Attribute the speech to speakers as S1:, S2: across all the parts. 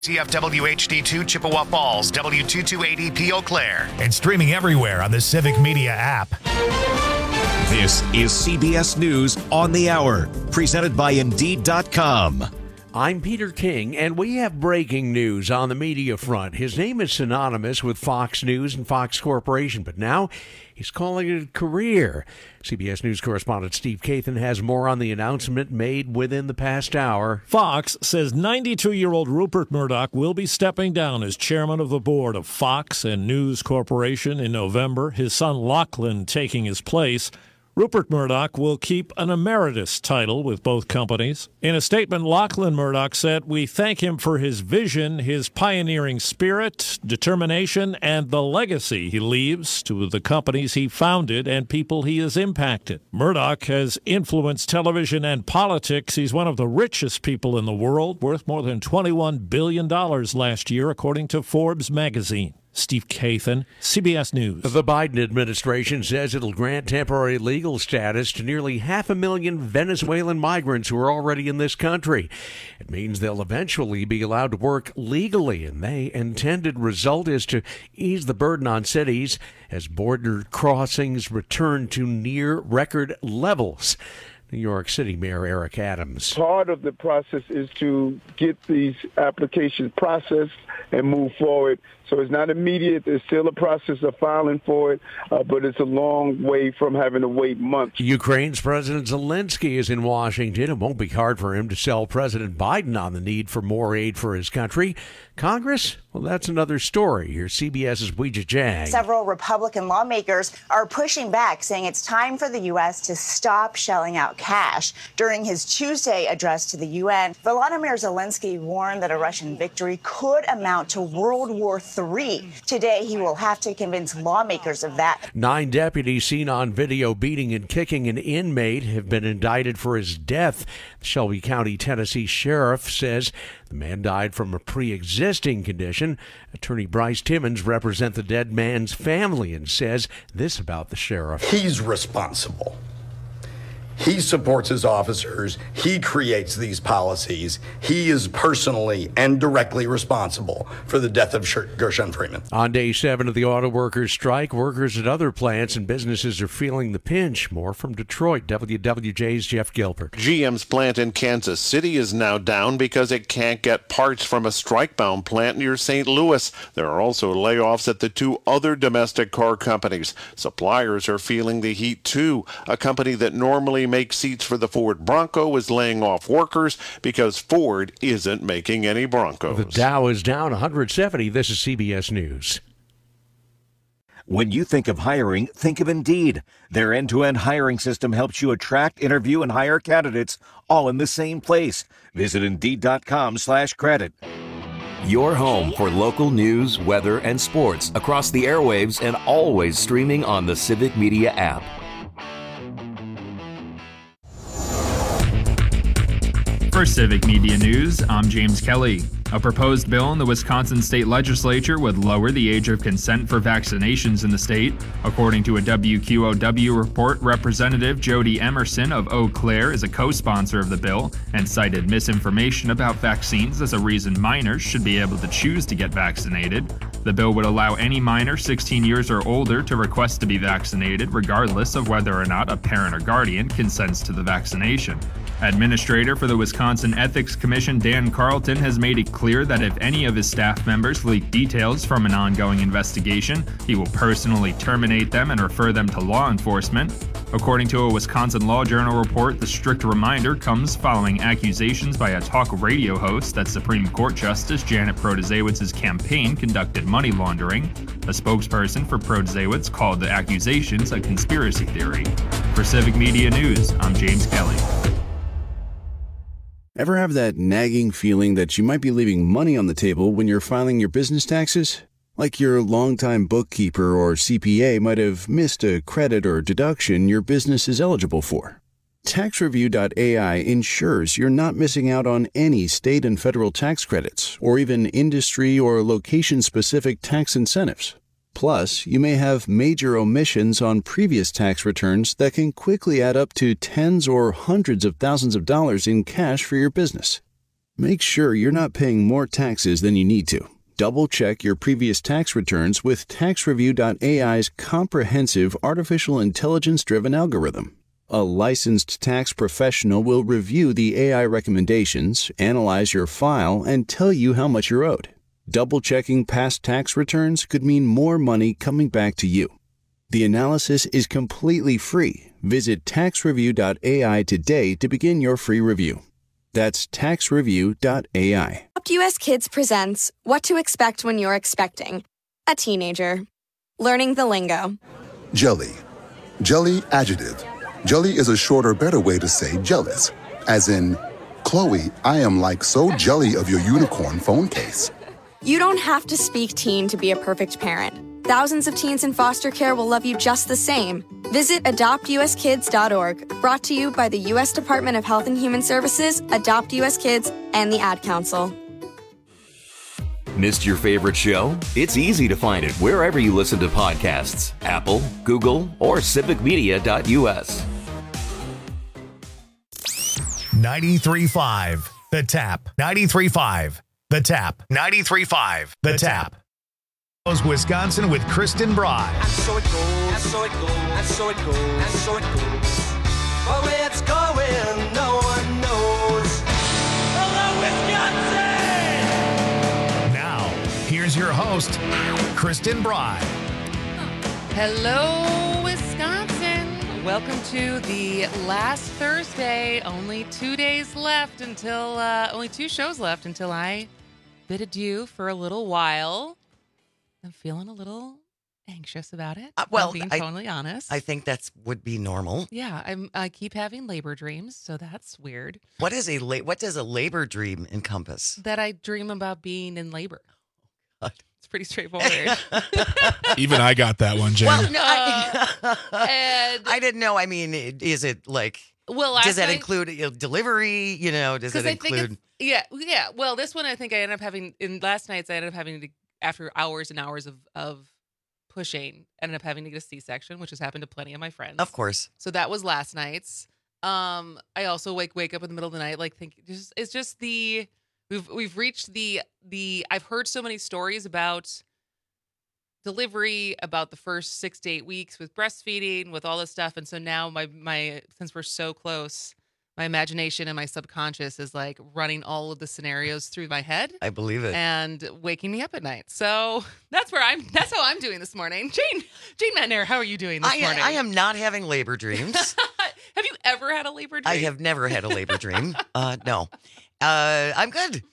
S1: CFW HD2 Chippewa Falls, W228EP Eau Claire.
S2: And streaming everywhere on the Civic Media app.
S3: This is CBS News on the Hour, presented by Indeed.com.
S4: I'm Peter King, and we have breaking news on the media front. His name is synonymous with Fox News and Fox Corporation, but now he's calling it a career. CBS News correspondent Steve Kathan has more on the announcement made within the past hour.
S5: Fox says 92-year-old Rupert Murdoch will be stepping down as chairman of the board of Fox and News Corporation in November, his son Lachlan taking his place. Rupert Murdoch will keep an emeritus title with both companies. In a statement, Lachlan Murdoch said, "We thank him for his vision, his pioneering spirit, determination, and the legacy he leaves to the companies he founded and people he has impacted." Murdoch has influenced television and politics. He's one of the richest people in the world, worth more than $21 billion last year, according to Forbes magazine. Steve Kathan, CBS News.
S4: The Biden administration says it'll grant temporary legal status to nearly 500,000 Venezuelan migrants who are already in this country. It means they'll eventually be allowed to work legally, and the intended result is to ease the burden on cities as border crossings return to near record levels. New York City Mayor Eric Adams.
S6: Part of the process is to get these applications processed and move forward. So it's not immediate. There's still a process of filing for it, but it's a long way from having to wait months.
S4: Ukraine's President Zelensky is in Washington. It won't be hard for him to sell President Biden on the need for more aid for his country. Congress? Well, that's another story. Here's CBS's Weijia Jiang.
S7: Several Republican lawmakers are pushing back, saying it's time for the U.S. to stop shelling out cash. During his Tuesday address to the UN, Volodymyr Zelensky warned that a Russian victory could amount to World War III. Today, he will have to convince lawmakers of that. 9
S4: deputies seen on video beating and kicking an inmate have been indicted for his death. The Shelby County, Tennessee sheriff says the man died from a pre-existing condition. Attorney Bryce Timmons represents the dead man's family and says this about the sheriff.
S8: He's responsible. He supports his officers. He creates these policies. He is personally and directly responsible for the death of Gershon Freeman.
S4: On day 7 of the auto workers' strike, workers at other plants and businesses are feeling the pinch. More from Detroit. WWJ's Jeff Gilbert.
S9: GM's plant in Kansas City is now down because it can't get parts from a strike-bound plant near St. Louis. There are also layoffs at the 2 other domestic car companies. Suppliers are feeling the heat, too. A company that normally makes seats for the Ford Bronco is laying off workers because Ford isn't making any Broncos.
S4: The Dow is down 170. This is CBS News.
S3: When you think of hiring, think of Indeed. Their end-to-end hiring system helps you attract, interview, and hire candidates all in the same place. Visit Indeed.com/credit.
S10: Your home for local news, weather, and sports across the airwaves and always streaming on the Civic Media app.
S11: For Civic Media News, I'm James Kelly. A proposed bill in the Wisconsin State Legislature would lower the age of consent for vaccinations in the state. According to a WQOW report, Representative Jody Emerson of Eau Claire is a co-sponsor of the bill and cited misinformation about vaccines as a reason minors should be able to choose to get vaccinated. The bill would allow any minor 16 years or older to request to be vaccinated, regardless of whether or not a parent or guardian consents to the vaccination. Administrator for the Wisconsin Ethics Commission, Dan Carlton, has made it clear that if any of his staff members leak details from an ongoing investigation, he will personally terminate them and refer them to law enforcement. According to a Wisconsin Law Journal report, the strict reminder comes following accusations by a talk radio host that Supreme Court Justice Janet Protasiewicz's campaign conducted money laundering. A spokesperson for Protasiewicz's called the accusations a conspiracy theory. For Civic Media News, I'm James Kelly.
S12: Ever have that nagging feeling that you might be leaving money on the table when you're filing your business taxes? Like your longtime bookkeeper or CPA might have missed a credit or deduction your business is eligible for. TaxReview.ai ensures you're not missing out on any state and federal tax credits or even industry or location-specific tax incentives. Plus, you may have major omissions on previous tax returns that can quickly add up to tens or hundreds of thousands of dollars in cash for your business. Make sure you're not paying more taxes than you need to. Double-check your previous tax returns with TaxReview.ai's comprehensive artificial intelligence-driven algorithm. A licensed tax professional will review the AI recommendations, analyze your file, and tell you how much you're owed. Double-checking past tax returns could mean more money coming back to you. The analysis is completely free. Visit TaxReview.ai today to begin your free review. That's TaxReview.ai.
S13: US Kids presents What to Expect When You're Expecting a Teenager. Learning the lingo.
S14: Jelly. Jelly adjective. Jelly is a shorter, better way to say jealous. As in, Chloe, I am like so jelly of your unicorn phone case.
S13: You don't have to speak teen to be a perfect parent. Thousands of teens in foster care will love you just the same. Visit adoptuskids.org, brought to you by the U.S. Department of Health and Human Services, Adopt U.S. Kids, and the Ad Council.
S10: Missed your favorite show? It's easy to find it wherever you listen to podcasts. Apple, Google, or civicmedia.us.
S2: 93.5 The Tap. 93.5 The Tap. 93.5 The Tap. Wisconsin with Kristen Bry.
S15: And so it goes, and so it goes, and so it goes, and so it goes. But where it's going, no one knows. Hello, Wisconsin!
S2: Now, here's your host, Kristen Bry.
S16: Hello, Wisconsin. Welcome to the last Thursday. Only 2 days left until, only 2 shows left until I bid adieu for a little while. I'm feeling a little anxious about it.
S17: Well,
S16: being totally honest.
S17: I think that's would be normal.
S16: Yeah, I keep having labor dreams, so that's weird.
S17: What does a labor dream encompass?
S16: That I dream about being in labor.
S17: God.
S16: It's pretty straightforward.
S18: Even I got that one, Jane.
S17: Well, no, I didn't know. I mean, is it like?
S16: Well,
S17: does that include delivery? You know, does it include?
S16: Yeah. Well, this one I think I ended up having in last night's. I ended up having to. After hours and hours of pushing, ended up having to get a C-section, which has happened to plenty of my friends.
S17: Of course.
S16: So that was last night's. I also wake up in the middle of the night, like it's just the we've reached the I've heard so many stories about delivery, about the first 6 to 8 weeks with breastfeeding, with all this stuff, and so now my since we're so close. My imagination and my subconscious is like running all of the scenarios through my head.
S17: I believe it.
S16: And waking me up at night. So that's how I'm doing this morning. Jane Matner, how are you doing this morning?
S17: I am not having labor dreams.
S16: Have you ever had a labor dream?
S17: I have never had a labor dream. No. I'm good.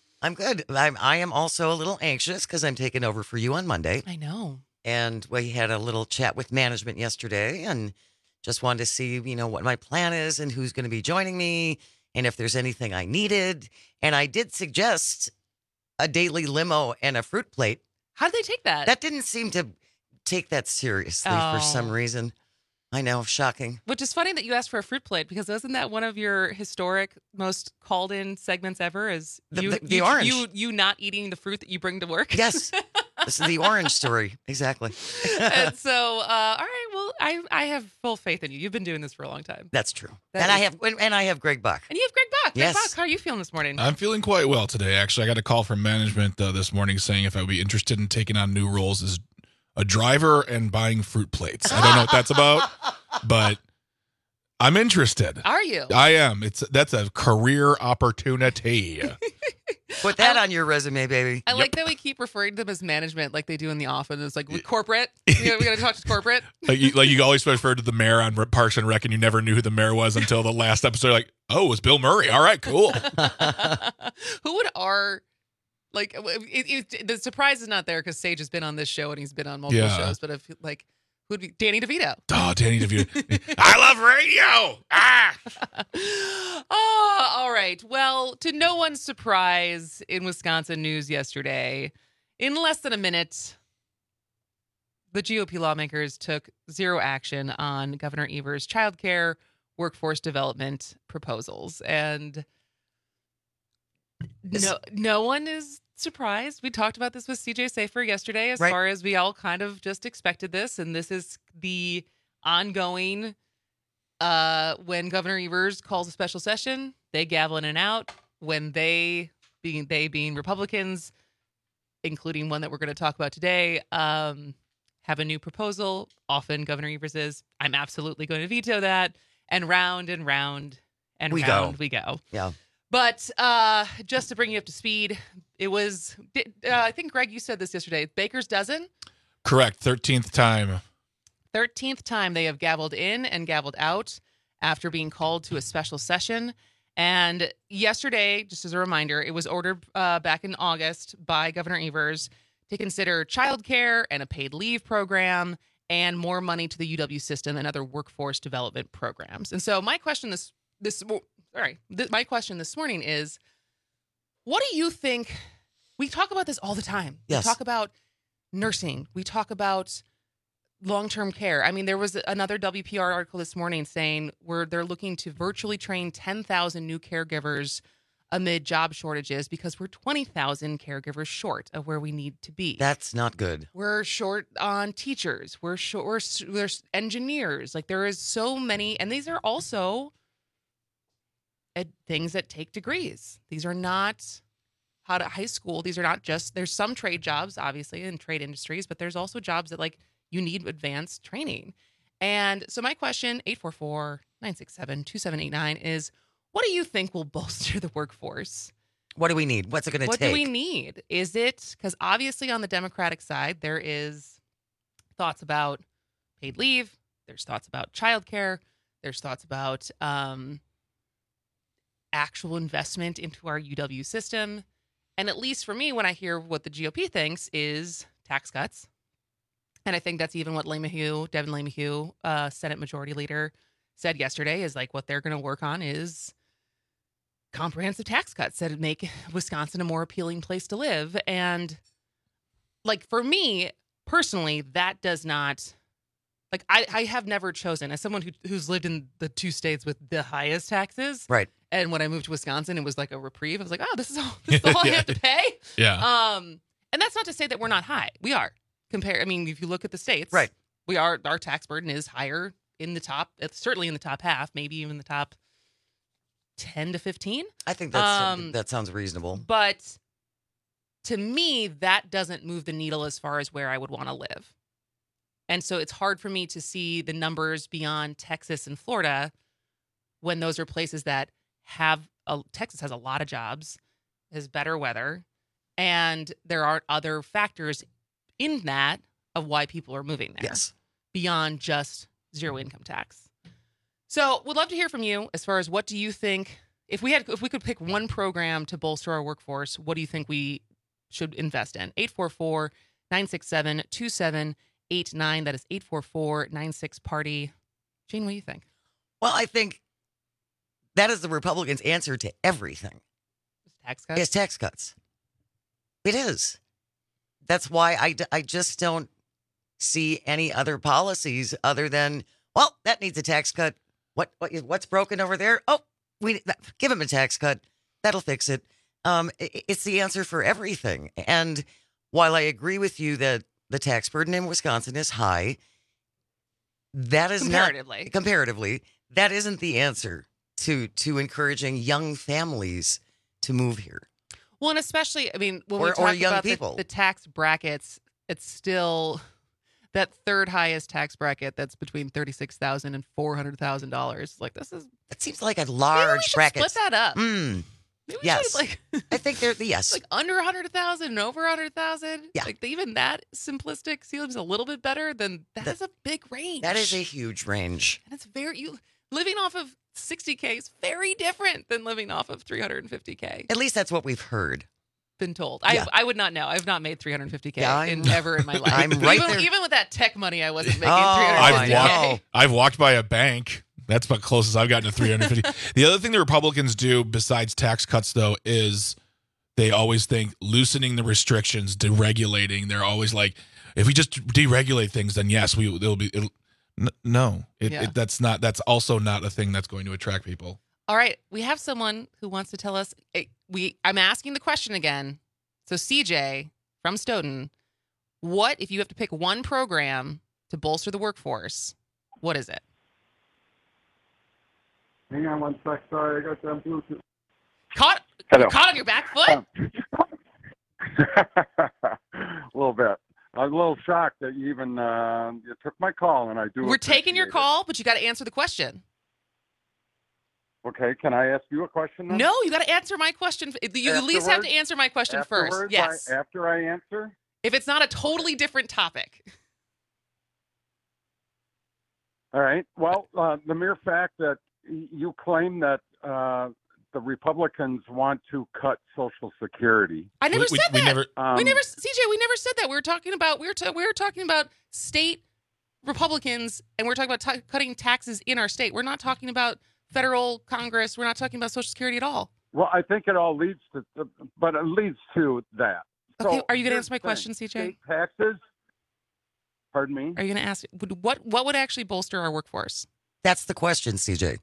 S17: I am also a little anxious because I'm taking over for you on Monday.
S16: I know.
S17: And we had a little chat with management yesterday and just wanted to see, what my plan is and who's going to be joining me and if there's anything I needed. And I did suggest a daily limo and a fruit plate.
S16: How did they take that?
S17: That didn't seem to take that seriously for some reason. I know, shocking.
S16: Which is funny that you asked for a fruit plate because wasn't that one of your historic, most called in segments ever? Is
S17: the orange?
S16: You not eating the fruit that you bring to work?
S17: Yes. This is the orange story. Exactly.
S16: And so, all right. Well, I have full faith in you. You've been doing this for a long time.
S17: That's true. I have Greg Buck.
S16: And you have Greg Buck.
S17: Yes.
S16: Greg Buck, how are you feeling this morning?
S18: I'm feeling quite well today. Actually, I got a call from management this morning saying if I would be interested in taking on new roles as a driver and buying fruit plates. I don't know what that's about, but I'm interested.
S16: Are you?
S18: I am. That's a career opportunity.
S17: Put that on your resume, baby.
S16: I like that we keep referring to them as management like they do in the office. It's like with corporate. We got to talk to corporate.
S18: like you always refer to the mayor on Parks and Rec, and you never knew who the mayor was until the last episode. Like, oh, it was Bill Murray. All right, cool.
S16: Who would our... Like, the surprise is not there because Sage has been on this show and he's been on multiple shows. But if who'd be Danny DeVito?
S18: Oh, Danny DeVito! I love radio.
S16: Oh, all right. Well, to no one's surprise, in Wisconsin news yesterday, in less than a minute, the GOP lawmakers took zero action on Governor Evers' childcare workforce development proposals, and. No one is surprised. We talked about this with CJ Safer yesterday as far as we all kind of just expected this. And this is the ongoing, when Governor Evers calls a special session, they gavel in and out. When they being Republicans, including one that we're going to talk about today, have a new proposal. Often Governor Evers is, I'm absolutely going to veto that. And round and round and
S17: We
S16: round
S17: go.
S16: we go.
S17: Yeah.
S16: But just to bring you up to speed, it was, I think, Greg, you said this yesterday, Baker's dozen.
S18: Correct. 13th time.
S16: 13th time they have gavelled in and gavelled out after being called to a special session. And yesterday, just as a reminder, it was ordered back in August by Governor Evers to consider childcare and a paid leave program and more money to the UW system and other workforce development programs. And so my question my question this morning is, what do you think? We talk about this all the time.
S17: Yes.
S16: We talk about nursing. We talk about long-term care. I mean, there was another WPR article this morning saying they're looking to virtually train 10,000 new caregivers amid job shortages because we're 20,000 caregivers short of where we need to be.
S17: That's not good.
S16: We're short on teachers. There's engineers. Like, there is so many, and these are also things that take degrees. These are not out of high school. These are not just, there's some trade jobs, obviously, in trade industries, but there's also jobs that, like, you need advanced training. And so my question, 844-967-2789, is, what do you think will bolster the workforce?
S17: What do we need? What's it going to take?
S16: What do we need? Is it, because obviously on the Democratic side, there is thoughts about paid leave. There's thoughts about childcare. There's thoughts about actual investment into our UW system. And at least for me, when I hear what the GOP thinks is tax cuts. And I think that's even what Devin LeMahieu, Senate Majority Leader, said yesterday, is like what they're going to work on is comprehensive tax cuts that make Wisconsin a more appealing place to live. And like, for me personally, that does not, like, I have never chosen, as someone who's lived in the two states with the highest taxes.
S17: Right.
S16: And when I moved to Wisconsin, it was like a reprieve. I was like, oh, this is all I have to pay.
S18: Yeah.
S16: And that's not to say that we're not high. We are. I mean, if you look at the states,
S17: right,
S16: our tax burden is higher in the top, certainly in the top half, maybe even the top 10 to 15.
S17: I think that sounds reasonable.
S16: But to me, that doesn't move the needle as far as where I would want to live. And so it's hard for me to see the numbers beyond Texas and Florida when those are places that Texas has a lot of jobs, has better weather, and there are other factors in that of why people are moving there.
S17: Yes.
S16: Beyond just zero income tax. So we'd love to hear from you as far as, what do you think, if we could pick one program to bolster our workforce, what do you think we should invest in? 844-967-2789. That is 844-96-PARTY. Jane, what do you think?
S17: Well, I think that is the Republicans' answer to everything.
S16: Tax cuts?
S17: It's tax cuts. It is. That's why I just don't see any other policies other than, well, that needs a tax cut. What's broken over there? Oh, give them a tax cut. That'll fix it. It's the answer for everything. And while I agree with you that the tax burden in Wisconsin is high, that is comparatively, that isn't the answer to encouraging young families to move here.
S16: Well, and especially, I mean, when we talk about the tax brackets, it's still that third highest tax bracket that's between $36,000 and $400,000. Like, that
S17: seems like a large bracket.
S16: Split that up.
S17: Maybe we
S16: should,
S17: I think they're yes.
S16: Like under 100,000 and over 100,000.
S17: Yeah.
S16: Like, even that simplistic seems a little bit better than that is a big range.
S17: That is a huge range.
S16: And it's living off of 60K is very different than living off of 350K.
S17: At least that's what we've heard.
S16: Been told.
S17: Yeah.
S16: I would not know. I've not made 350K ever in my life.
S17: I'm right there.
S16: Even with that tech money, I wasn't making 350K.
S18: I've walked by a bank. That's about closest I've gotten to 350. The other thing the Republicans do besides tax cuts, though, is they always think loosening the restrictions, deregulating. They're always like, if we just deregulate things, then yes, that's also not a thing that's going to attract people.
S16: All right, we have someone who wants to tell us. I'm asking the question again. So CJ from Stoughton, what if you have to pick one program to bolster the workforce? What is it?
S6: Hang on one sec. Sorry, I got you on Bluetooth.
S16: You're caught on your back foot?
S19: A little bit. I was a little shocked that you even you took my call, and I do.
S16: We're taking your
S19: appreciate
S16: call, but you got to answer the question.
S19: it. Okay, can I ask you a question then?
S16: No, you got to answer my question. You at least have to answer my question first. Yes.
S19: After I answer?
S16: If it's not a totally different topic.
S19: All right. Well, the mere fact that you claim that the Republicans want to cut Social Security.
S16: I never said that.
S19: we never,
S16: CJ, we never said that. We were talking about state Republicans, and we're talking about cutting taxes in our state. We're not talking about federal Congress. We're not talking about Social Security at all.
S19: Well, I think it all leads to, but it leads to that.
S16: Okay,
S19: So
S16: are you going to
S19: here's
S16: answer my
S19: the
S16: question,
S19: thing.
S16: CJ?
S19: State taxes. Pardon me.
S16: Are you going to ask what would actually bolster our workforce?
S17: That's the question, CJ.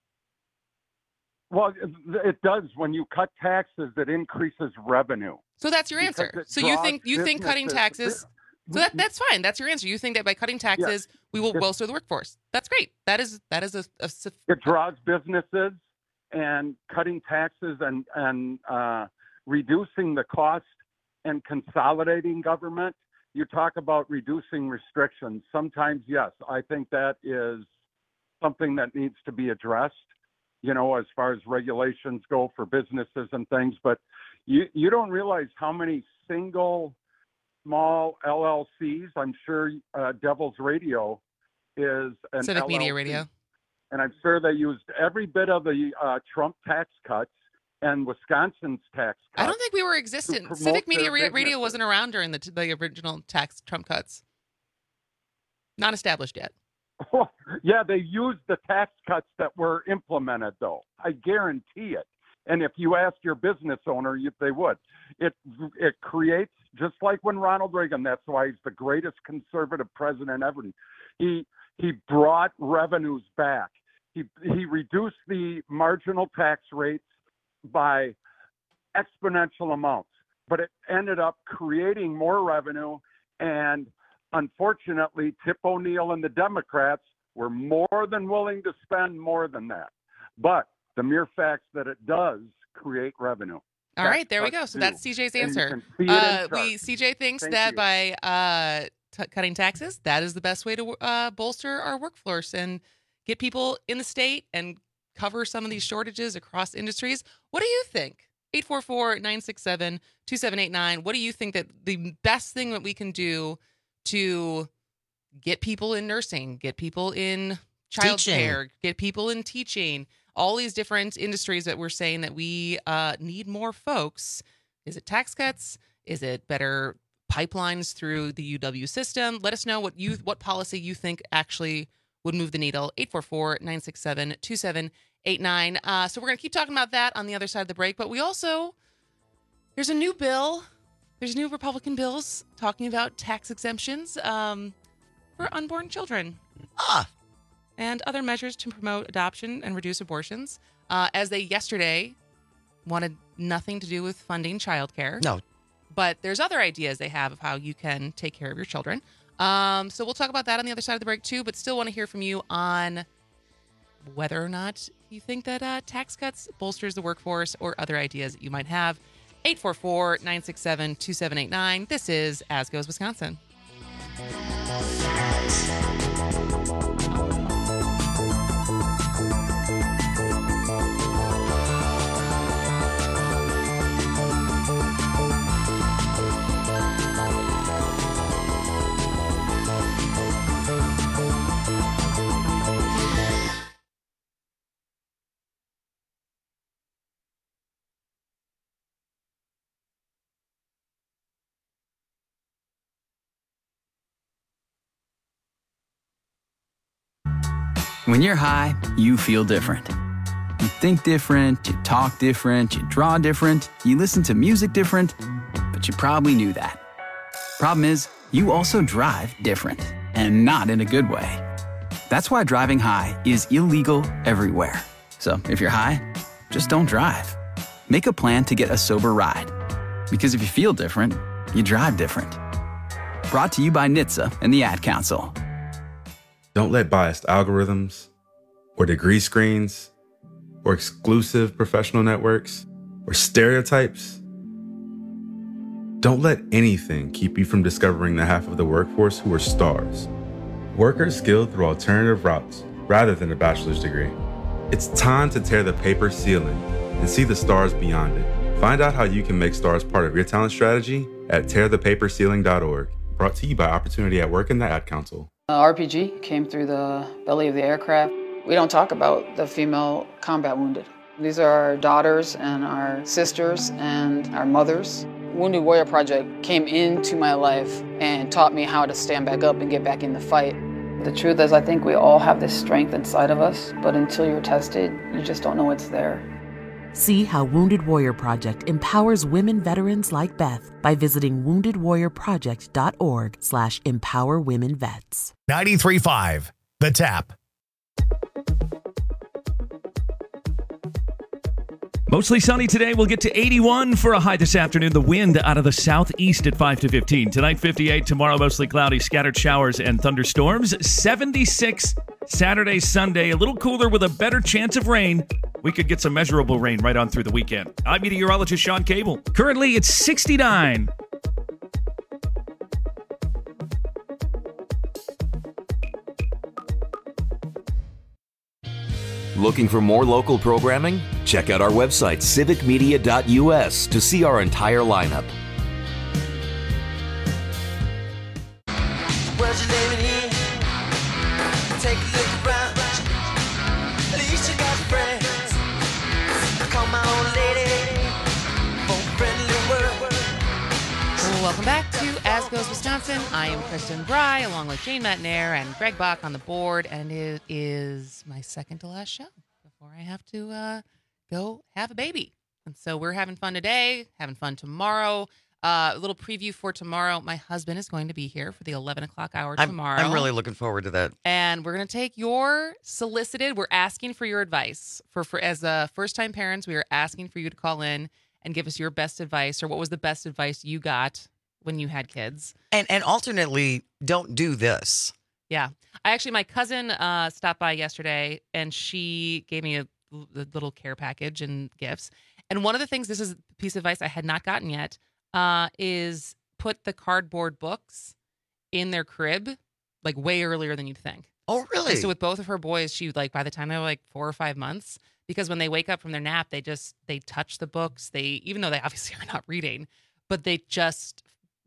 S19: Well, it does. When you cut taxes, it increases revenue.
S16: So that's your answer.
S19: Because it
S16: So you think
S19: draws
S16: cutting taxes? So that's fine. That's your answer. You think that by cutting taxes, we will bolster the workforce. That's great. That is a
S19: It draws businesses, and cutting taxes and reducing the cost and consolidating government. You talk about reducing restrictions. Sometimes, yes, I think that is something that needs to be addressed, as far as regulations go for businesses and things. But you don't realize how many single small LLCs. I'm sure Devil's Radio is an
S16: Civic
S19: LLC,
S16: Media Radio.
S19: And I'm sure they used every bit of the Trump tax cuts and Wisconsin's tax cuts.
S16: I don't think we were existent. Civic Media Radio wasn't around during the original tax Trump cuts. Not established yet.
S19: Yeah, they used the tax cuts that were implemented, though. I guarantee it. And if you asked your business owner, they would. It creates, just like when Ronald Reagan, that's why he's the greatest conservative president ever. He brought revenues back. He reduced the marginal tax rates by exponential amounts, but it ended up creating more revenue. And unfortunately, Tip O'Neill and the Democrats were more than willing to spend more than that. But the mere fact that it does create revenue.
S16: All right, there we go. So that's CJ's answer. CJ thinks that by cutting taxes, that is the best way to bolster our workforce and get people in the state and cover some of these shortages across industries. What do you think? 844-967-2789. What do you think that the best thing that we can do to get people in nursing, get people in childcare, get people in teaching, all these different industries that we're saying that we need more folks? Is it tax cuts? Is it better pipelines through the UW system? Let us know what policy you think actually would move the needle. 844-967-2789. So we're going to keep talking about that on the other side of the break. But there's a new bill. There's new Republican bills talking about tax exemptions for unborn children. And other measures to promote adoption and reduce abortions, as they yesterday wanted nothing to do with funding childcare.
S17: No.
S16: But there's other ideas they have of how you can take care of your children. So we'll talk about that on the other side of the break, too, but still want to hear from you on whether or not you think that tax cuts bolsters the workforce or other ideas that you might have. 844-967-2789. This is As Goes Wisconsin.
S20: When you're high, you feel different. You think different, you talk different, you draw different, you listen to music different, but you probably knew that. Problem is, you also drive different, and not in a good way. That's why driving high is illegal everywhere. So if you're high, just don't drive. Make a plan to get a sober ride. Because if you feel different, you drive different. Brought to you by NHTSA and the Ad Council.
S21: Don't let biased algorithms or degree screens or exclusive professional networks or stereotypes? Don't let anything keep you from discovering the half of the workforce who are stars. Workers skilled through alternative routes rather than a bachelor's degree. It's time to tear the paper ceiling and see the stars beyond it. Find out how you can make stars part of your talent strategy at tearthepaperceiling.org. Brought to you by Opportunity at Work and the Ad Council.
S1: RPG came through the belly of the aircraft. We don't talk about the female combat wounded. These are our daughters and our sisters and our mothers. Wounded Warrior Project came into my life and taught me how to stand back up and get back in the fight. The truth is, I think we all have this strength inside of us, but until you're tested, you just don't know it's there.
S22: See how Wounded Warrior Project empowers women veterans like Beth by visiting woundedwarriorproject.org/empowerwomenvets.
S2: 93.5 The Tap.
S23: Mostly sunny today. We'll get to 81 for a high this afternoon. The wind out of the southeast at 5 to 15. Tonight, 58. Tomorrow, mostly cloudy, scattered showers and thunderstorms. 76 Saturday, Sunday. A little cooler with a better chance of rain. We could get some measurable rain right on through the weekend. I'm meteorologist Sean Cable. Currently, it's 69.
S10: Looking for more local programming? Check out our website, civicmedia.us, to see our entire lineup.
S15: Where's your name in here? Take a look around. At least you got friends. Call my old lady for friendly word.
S16: Welcome back to As Goes Wisconsin. I am Kristen Bry, along with Jane Metnair and Greg Bach on the board, and it is my second to last show before I have to go have a baby. And so we're having fun today, having fun tomorrow. A little preview for tomorrow. My husband is going to be here for the 11 o'clock hour tomorrow.
S17: I'm really looking forward to that.
S16: And we're going to take your solicited. We're asking for your advice. For as first-time parents, we are asking for you to call in and give us your best advice, or what was the best advice you got when you had kids.
S17: And alternately, don't do this.
S16: Yeah. My cousin stopped by yesterday, and she gave me a little care package and gifts. And one of the things, this is a piece of advice I had not gotten yet, is put the cardboard books in their crib, like way earlier than you'd think.
S17: Oh, really?
S16: And so with both of her boys, she by the time they were like 4 or 5 months, because when they wake up from their nap, they touch the books. Even though they obviously are not reading, but they just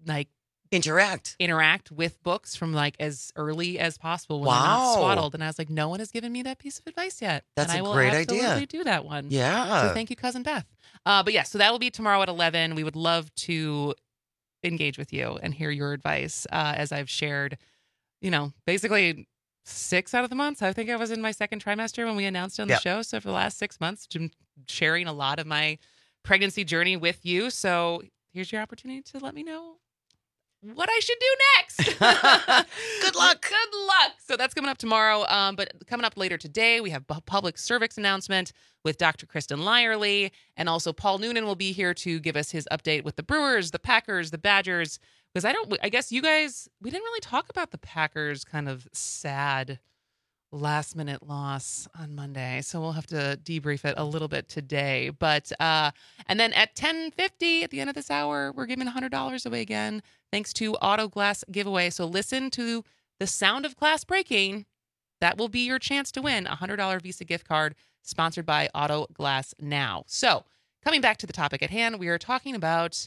S17: interact
S16: with books from as early as possible when they're not swaddled. And I was like, no one has given me that piece of advice yet.
S17: That's
S16: and
S17: a great idea.
S16: I will absolutely do that one.
S17: Yeah.
S16: So thank you, Cousin Beth. But yeah, so that will be tomorrow at 11. We would love to engage with you and hear your advice. As I've shared, basically 6 out of the months. I think I was in my second trimester when we announced it on the show. So for the last 6 months, I'm sharing a lot of my pregnancy journey with you. So here's your opportunity to let me know what I should do next.
S17: Good luck.
S16: Good luck. So that's coming up tomorrow. But coming up later today, we have a public service announcement with Dr. Kristen Lyerly. And also Paul Noonan will be here to give us his update with the Brewers, the Packers, the Badgers. Because I guess you guys, we didn't really talk about the Packers' kind of sad last-minute loss on Monday. So we'll have to debrief it a little bit today. But and then at 10:50 at the end of this hour, we're giving $100 away again, thanks to Auto Glass Giveaway. So listen to the sound of glass breaking. That will be your chance to win a $100 Visa gift card sponsored by Auto Glass Now. So coming back to the topic at hand, we are talking about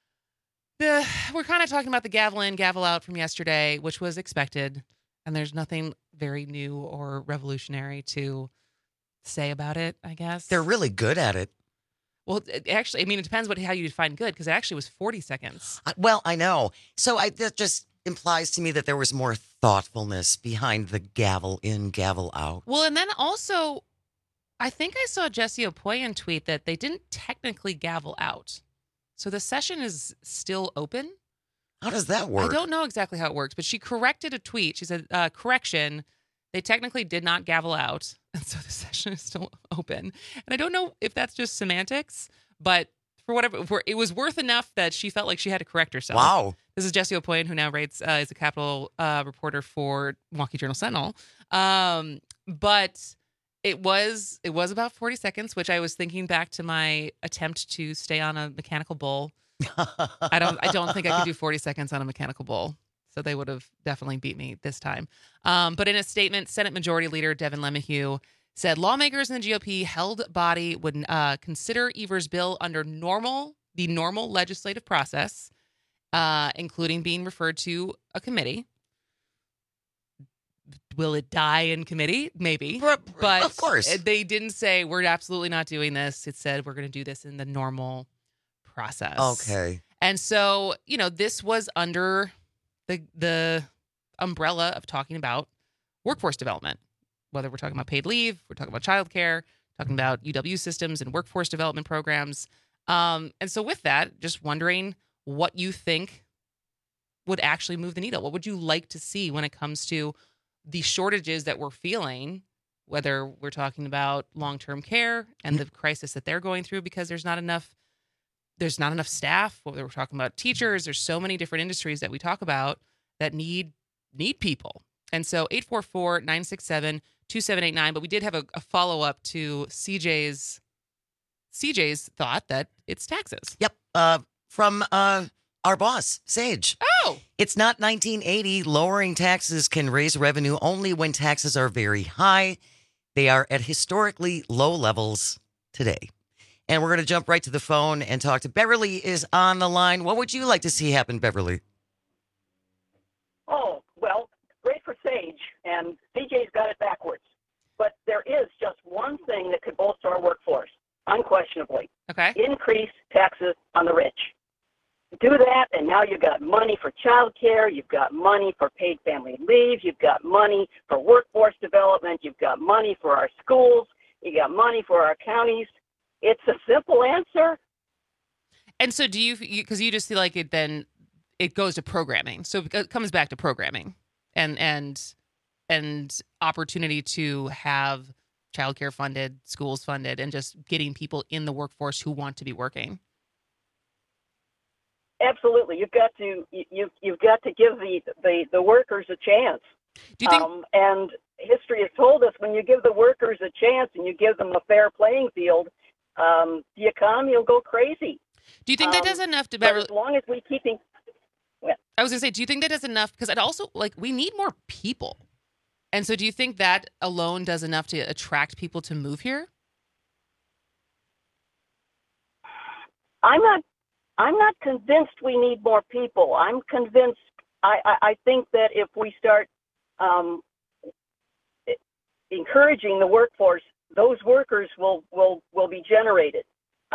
S16: the gavel in, gavel out from yesterday, which was expected. And there's nothing very new or revolutionary to say about it, I guess.
S17: They're really good at it.
S16: Well, it depends how you define good, because it actually was 40 seconds.
S17: Well, I know. So that just implies to me that there was more thoughtfulness behind the gavel in, gavel out.
S16: Well, and then also, I think I saw Jesse Opoyan tweet that they didn't technically gavel out. So the session is still open.
S17: How does that work?
S16: I don't know exactly how it works, but she corrected a tweet. She said, correction, they technically did not gavel out, and so the session is still open. And I don't know if that's just semantics, but it was worth enough that she felt like she had to correct herself.
S17: Wow.
S16: This is Jesse Opoyan, who now writes, is a Capitol reporter for Milwaukee Journal-Sentinel. But It was about 40 seconds, which I was thinking back to my attempt to stay on a mechanical bull. I don't think I could do 40 seconds on a mechanical bull. So they would have definitely beat me this time. But in a statement, Senate Majority Leader Devin LeMahieu said lawmakers in the GOP held body would consider Evers' bill under the normal legislative process, including being referred to a committee. Will it die in committee? Maybe. But
S17: of course.
S16: They didn't say we're absolutely not doing this. It said we're going to do this in the normal process.
S17: Okay.
S16: And so, this was under the umbrella of talking about workforce development, whether we're talking about paid leave, we're talking about childcare, talking about UW systems and workforce development programs. And so with that, just wondering what you think would actually move the needle. What would you like to see when it comes to the shortages that we're feeling, whether we're talking about long-term care and the crisis that they're going through because there's not enough staff, whether we're talking about teachers, there's so many different industries that we talk about that need people. And so 844-967-2789, but we did have a follow-up to CJ's thought that it's taxes.
S17: Yep. From our boss, Sage.
S16: Oh!
S17: It's not 1980. Lowering taxes can raise revenue only when taxes are very high. They are at historically low levels today. And we're going to jump right to the phone and talk to Beverly is on the line. What would you like to see happen, Beverly?
S5: Oh, well, great for Sage, and CJ's got it backwards. But there is just one thing that could bolster our workforce, unquestionably.
S16: Okay.
S5: Increase taxes on the rich. Do that, and now you've got money for child care, you've got money for paid family leave, you've got money for workforce development, you've got money for our schools, you got money for our counties. It's a simple answer.
S16: And so do you, because you just feel like then it goes to programming. So it comes back to programming and opportunity to have childcare funded, schools funded, and just getting people in the workforce who want to be working.
S5: Absolutely. You've got to give the workers a chance.
S16: Do you think
S5: and history has told us when you give the workers a chance and you give them a fair playing field, the economy will go crazy.
S16: Do you think that does enough to
S5: as long as we keeping
S16: I was going to say, do you think that does enough? Because it also, we need more people. And so do you think that alone does enough to attract people to move here?
S5: I'm not convinced we need more people. I'm convinced, I think that if we start encouraging the workforce, those workers will be generated.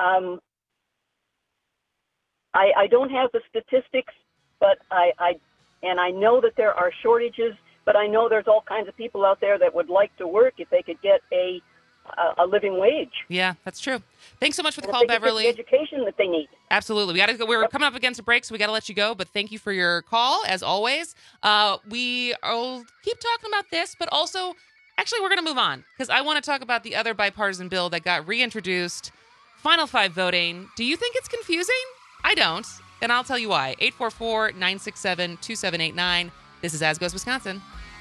S5: I don't have the statistics, but I know that there are shortages, but I know there's all kinds of people out there that would like to work if they could get a living wage.
S16: Yeah, that's true. Thanks so much for the call, Beverly.
S5: The education that they need.
S16: Absolutely. We got to go. We're coming up against a break, so we got to let you go. But thank you for your call, as always. We'll keep talking about this, but also, actually, we're going to move on because I want to talk about the other bipartisan bill that got reintroduced. Final five voting. Do you think it's confusing? I don't, and I'll tell you why. 844-967-2789. This is As Goes Wisconsin.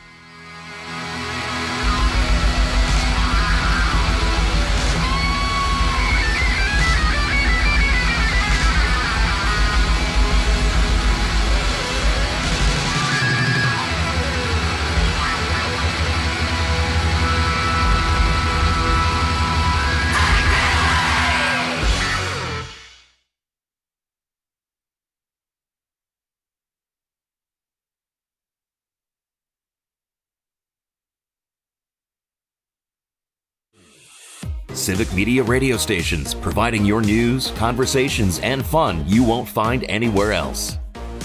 S10: Civic Media radio stations, providing your news, conversations, and fun you won't find anywhere else.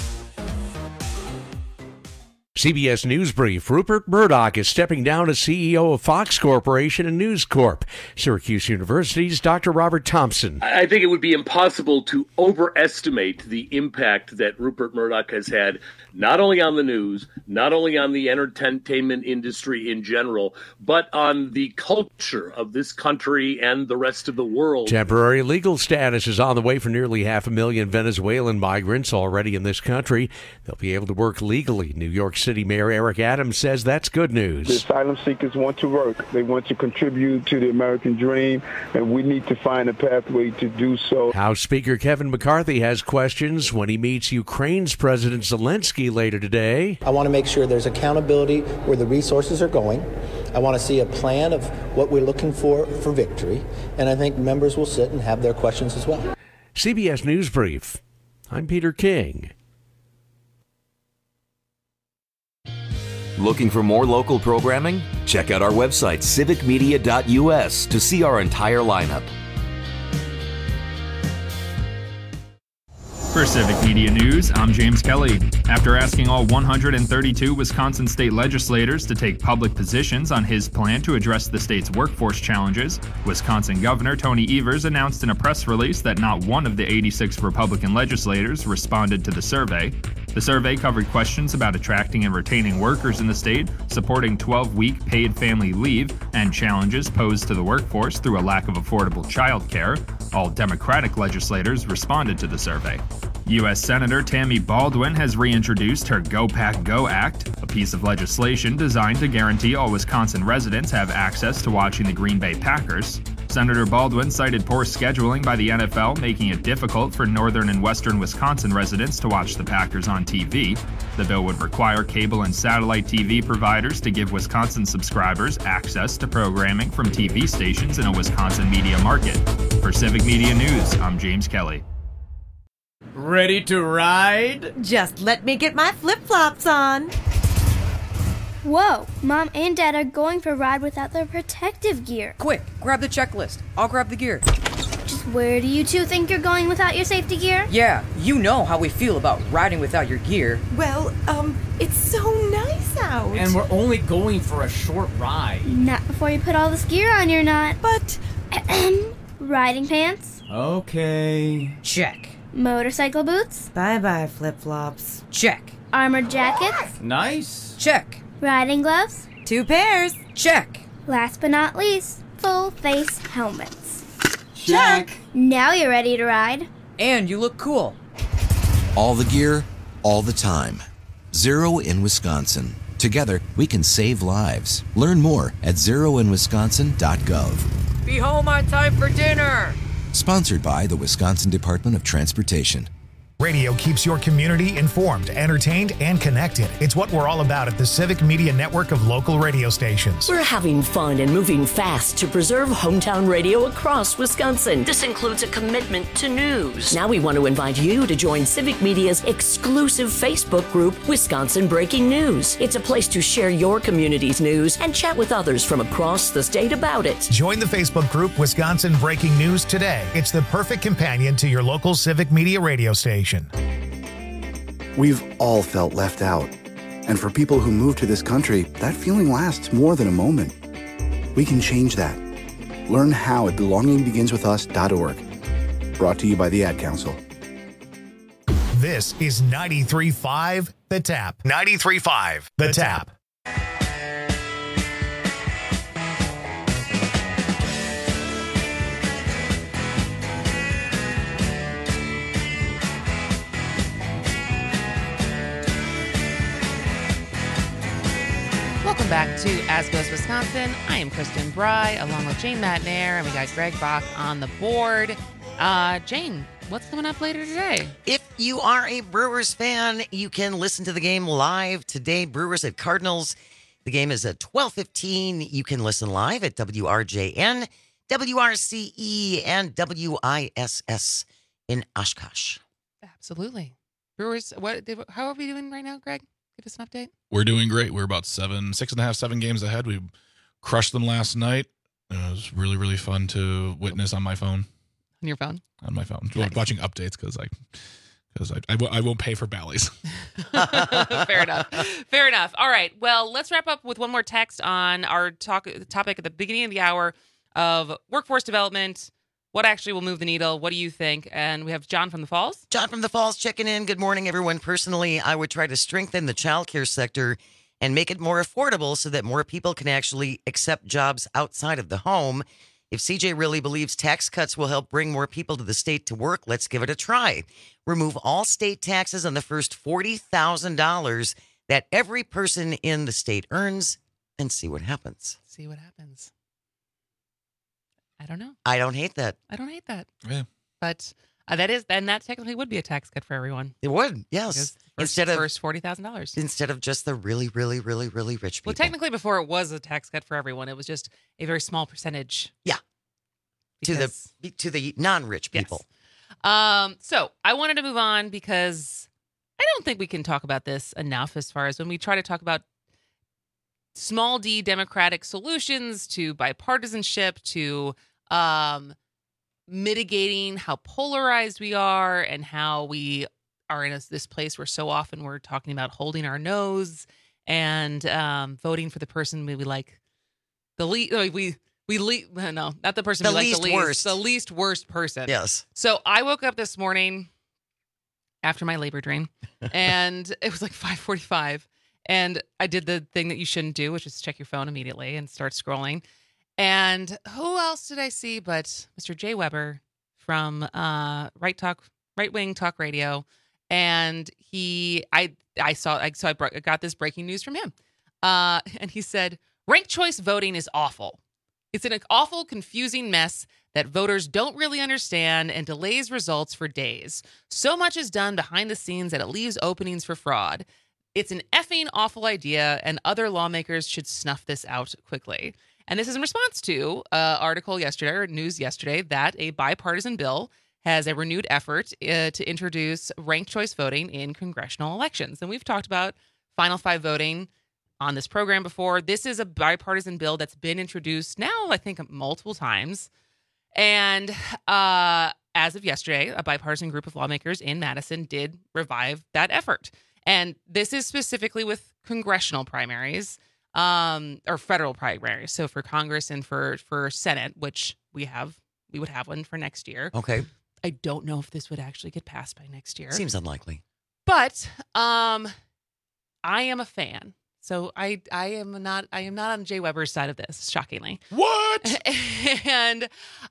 S4: CBS News Brief. Rupert Murdoch is stepping down as CEO of Fox Corporation and News Corp. Syracuse University's Dr. Robert Thompson.
S7: I think it would be impossible to overestimate the impact that Rupert Murdoch has had, not only on the news, not only on the entertainment industry in general, but on the culture of this country and the rest of the world.
S4: Temporary legal status is on the way for nearly 500,000 Venezuelan migrants already in this country. They'll be able to work legally. New York City Mayor Eric Adams says that's good
S6: The
S4: news.
S6: asylum seekers want to work. They want to contribute to the American dream, and we need to find a pathway to do so.
S4: House Speaker Kevin McCarthy has questions when he meets Ukraine's President Zelensky later today.
S3: I want to make sure there's accountability where the resources are going. I want to see a plan of what we're looking for victory, and I think members will sit and have their questions as well.
S4: CBS News Brief. I'm Peter King.
S10: Looking for more local programming? Check out our website, civicmedia.us, to see our entire lineup.
S11: For Civic Media News, I'm James Kelly. After asking all 132 Wisconsin state legislators to take public positions on his plan to address the state's workforce challenges, Wisconsin Governor Tony Evers announced in a press release that not one of the 86 Republican legislators responded to the survey. The survey covered questions about attracting and retaining workers in the state, supporting 12-week paid family leave, and challenges posed to the workforce through a lack of affordable child care. All Democratic legislators responded to the survey. U.S. Senator Tammy Baldwin has reintroduced her Go Pack Go Act, a piece of legislation designed to guarantee all Wisconsin residents have access to watching the Green Bay Packers. Senator Baldwin cited poor scheduling by the NFL, making it difficult for northern and western Wisconsin residents to watch the Packers on TV. The bill would require cable and satellite TV providers to give Wisconsin subscribers access to programming from TV stations in a Wisconsin media market. For Civic Media News, I'm James Kelly.
S8: Ready to ride?
S9: Just let me get my flip-flops on.
S24: Whoa, Mom and Dad are going for a ride without their protective gear.
S8: Quick, grab the checklist. I'll grab the gear.
S24: Just where do you two think you're going without your safety gear?
S8: Yeah, you know how we feel about riding without your gear.
S9: Well, it's so nice out.
S8: And we're only going for a short ride.
S24: Not before you put all this gear on, you're not.
S9: But...
S24: Riding pants?
S8: Okay. Check.
S24: Motorcycle boots?
S9: Bye-bye, flip-flops.
S8: Check.
S24: Armored jackets?
S8: Nice. Check.
S24: Riding gloves?
S9: 2 pairs.
S8: Check.
S24: Last but not least, full face helmets.
S8: Check.
S24: Now you're ready to ride.
S8: And you look cool.
S25: All the gear, all the time. Zero in Wisconsin. Together, we can save lives. Learn more at zeroinwisconsin.gov.
S8: Be home on time for dinner.
S25: Sponsored by the Wisconsin Department of Transportation.
S2: Radio keeps your community informed, entertained, and connected. It's what we're all about at the Civic Media Network of local radio stations.
S26: We're having fun and moving fast to preserve hometown radio across Wisconsin. This includes a commitment to news. Now we want to invite you to join Civic Media's exclusive Facebook group, Wisconsin Breaking News. It's a place to share your community's news and chat with others from across the state about it.
S2: Join the Facebook group, Wisconsin Breaking News today. It's the perfect companion to your local Civic Media radio station.
S27: We've all felt left out. And for people who move to this country, that feeling lasts more than a moment. We can change that. Learn how at belongingbeginswithus.org. Brought to you by the Ad Council.
S2: This is 93.5 The Tap. 93.5 The Tap.
S16: Welcome back to As Goes Wisconsin. I am Kristen Bry, along with Jane Matnair, and we got Greg Bach on the board. Jane, what's coming up later today?
S17: If you are a Brewers fan, you can listen to the game live today. Brewers at Cardinals. The game is at 12:15. You can listen live at WRJN, WRCE, and WISS in Oshkosh.
S16: Absolutely. Brewers, how are we doing right now, Greg? Give us an update.
S18: We're doing great. We're about 7 games ahead. We crushed them last night. It was really, really fun to witness on my phone.
S16: On your phone?
S18: On my phone.
S16: Nice.
S18: Watching updates because I won't pay for Bally's.
S16: Fair enough. Fair enough. All right. Well, let's wrap up with one more text on our topic at the beginning of the hour of workforce development. What actually will move the needle? What do you think? And we have John from the Falls.
S17: John from the Falls checking in. Good morning, everyone. Personally, I would try to strengthen the childcare sector and make it more affordable so that more people can actually accept jobs outside of the home. If CJ really believes tax cuts will help bring more people to the state to work, let's give it a try. Remove all state taxes on the first $40,000 that every person in the state earns and see what happens.
S16: See what happens. I don't know.
S17: I don't hate that.
S16: I don't hate that.
S18: Yeah.
S16: But that technically would be a tax cut for everyone.
S17: It would, yes.
S16: Instead of first $40,000.
S17: Instead of just the really, really, really, really rich people.
S16: Well, technically, before it was a tax cut for everyone, it was just a very small percentage.
S17: Yeah. To the non-rich people.
S16: Yes. So I wanted to move on because I don't think we can talk about this enough as far as when we try to talk about small d democratic solutions to bipartisanship, to mitigating how polarized we are and how we are in this place where so often we're talking about holding our nose and voting for the person we like the least. No, not the person we like the least.
S17: Worst.
S16: The least worst person.
S17: Yes.
S16: So I woke up this morning after my labor dream, and it was like 5:45, and I did the thing that you shouldn't do, which is check your phone immediately and start scrolling. And who else did I see but Mr. Jay Weber from Right Wing Talk Radio, and I got this breaking news from him, and he said ranked choice voting is awful. It's an awful, confusing mess that voters don't really understand and delays results for days. So much is done behind the scenes that it leaves openings for fraud. It's an effing awful idea, and other lawmakers should snuff this out quickly. And this is in response to an article yesterday, or news yesterday, that a bipartisan bill has a renewed effort to introduce ranked choice voting in congressional elections. And we've talked about Final Five voting on this program before. This is a bipartisan bill that's been introduced now, I think, multiple times. And as of yesterday, a bipartisan group of lawmakers in Madison did revive that effort. And this is specifically with congressional primaries, or federal primaries. So for Congress and for Senate, which we would have one for next year.
S17: Okay.
S16: I don't know if this would actually get passed by next year.
S17: Seems unlikely.
S16: But I am a fan. So I am not on Jay Weber's side of this, shockingly.
S18: What?
S16: And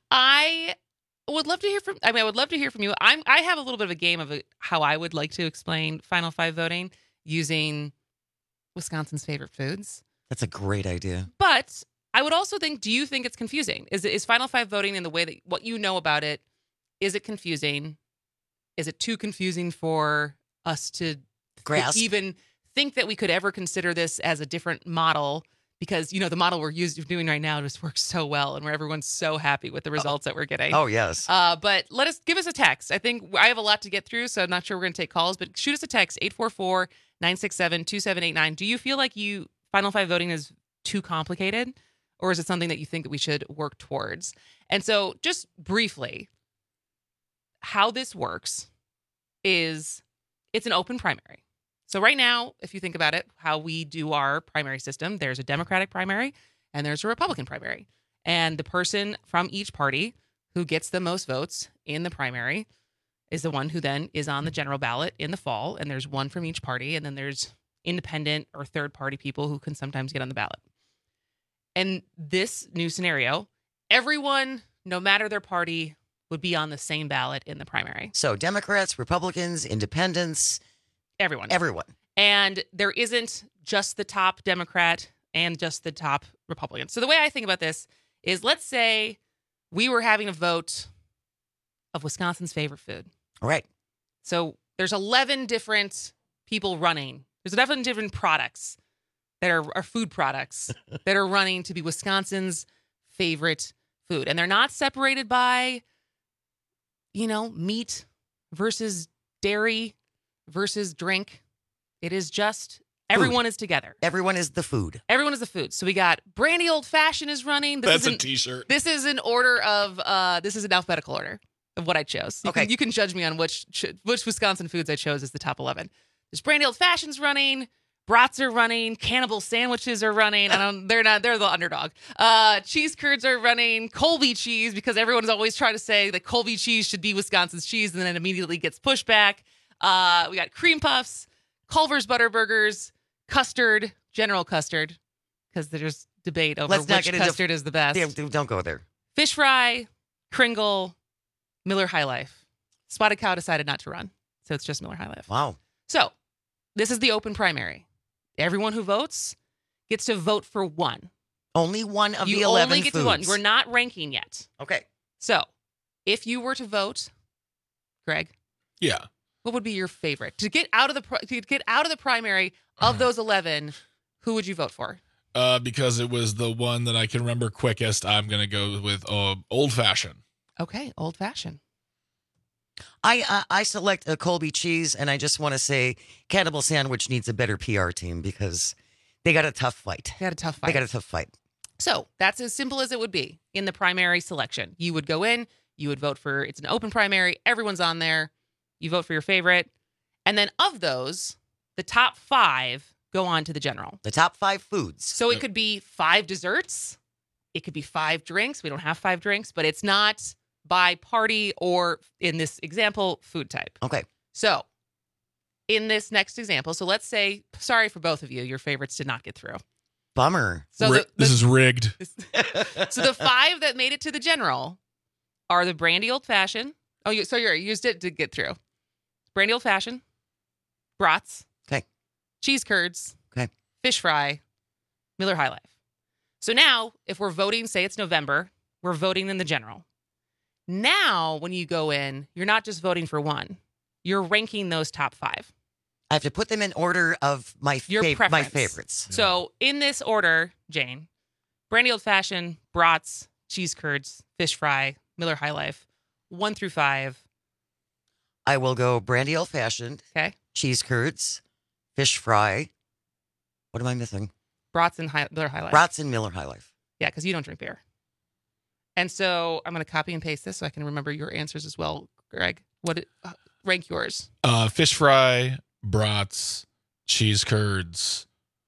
S16: I would love to hear from you. I have a little bit of a game of how I would like to explain Final Five voting using Wisconsin's favorite foods.
S17: That's a great idea.
S16: But I would also think, do you think it's confusing? Is Final Five voting in the way that what you know about it, is it confusing? Is it too confusing for us to
S17: grasp?
S16: Even think that we could ever consider this as a different model, because the model we're doing right now just works so well, and where everyone's so happy with the results that we're getting.
S17: Oh yes.
S16: But give us a text. I think I have a lot to get through, so I'm not sure we're going to take calls, but shoot us a text 844-967-2789. Do you feel like Final Five voting is too complicated, or is it something that you think that we should work towards? And so, just briefly, how this works is it's an open primary. So right now, if you think about it, how we do our primary system, there's a Democratic primary and there's a Republican primary. And the person from each party who gets the most votes in the primary is the one who then is on the general ballot in the fall. And there's one from each party. And then there's independent or third party people who can sometimes get on the ballot. And this new scenario, everyone, no matter their party, would be on the same ballot in the primary.
S17: So Democrats, Republicans, independents,
S16: everyone. And there isn't just the top Democrat and just the top Republican. So the way I think about this is, let's say we were having a vote of Wisconsin's favorite food.
S17: All right.
S16: So there's 11 different people running. There's 11 different products that are food products that are running to be Wisconsin's favorite food. And they're not separated by, meat versus dairy versus drink. It is just everyone is together.
S17: Everyone is the food.
S16: Everyone is the food. So we got Brandy Old Fashioned is running.
S18: That's a t-shirt.
S16: This is an order of this is an alphabetical order of what I chose. You can judge me on which Wisconsin foods I chose as the top 11. There's Brandy Old Fashioned's running. Brats are running. Cannibal sandwiches are running. They're the underdog. Cheese curds are running. Colby cheese, because everyone's always trying to say that Colby cheese should be Wisconsin's cheese, and then it immediately gets pushed back. We got cream puffs, Culver's Butterburgers, custard, General Custard, because there's debate over which custard is the best.
S17: Don't go there.
S16: Fish fry, Kringle, Miller High Life. Spotted Cow decided not to run, so it's just Miller High Life.
S17: Wow.
S16: So this is the open primary. Everyone who votes gets to vote for one.
S17: Only one of the
S16: You
S17: 11
S16: only get
S17: foods.
S16: to one. We're not ranking yet.
S17: Okay.
S16: So, if you were to vote, Greg,
S18: Yeah.
S16: what would be your favorite to get out of the primary of those 11? Who would you vote for?
S18: Because it was the one that I can remember quickest, I'm going to go with Old Fashioned.
S16: Okay, Old Fashioned.
S17: I select a Colby cheese, and I just want to say Cannibal Sandwich needs a better PR team because they got a tough fight.
S16: They got a tough fight. So that's as simple as it would be in the primary selection. You would go in, you would vote for, it's an open primary, everyone's on there, you vote for your favorite, and then of those, the top 5 go on to the general.
S17: The top 5 foods.
S16: So it could be 5 desserts, it could be 5 drinks. We don't have 5 drinks, but it's not by party or, in this example, food type.
S17: Okay.
S16: So in this next example, so let's say, sorry for both of you, your favorites did not get through.
S17: Bummer.
S16: So
S18: this is rigged.
S16: So the 5 that made it to the general are the Brandy Old Fashioned. Oh, you used it to get through. Brandy Old Fashioned, brats,
S17: okay,
S16: cheese curds,
S17: okay,
S16: fish fry, Miller High Life. So now, if we're voting, say it's November, we're voting in the general. Now, when you go in, you're not just voting for one; you're ranking those top 5.
S17: I have to put them in order of my favorites.
S16: So in this order, Jane, Brandy Old Fashioned, brats, cheese curds, fish fry, Miller High Life, 1 through 5.
S17: I will go Brandy Old Fashioned.
S16: Okay.
S17: Cheese curds, fish fry. What am I missing?
S16: Brats and Miller High Life.
S17: Brats and Miller High Life.
S16: Yeah, because you don't drink beer. And so I'm going to copy and paste this so I can remember your answers as well, Greg. Rank yours.
S18: Fish fry, brats, cheese curds.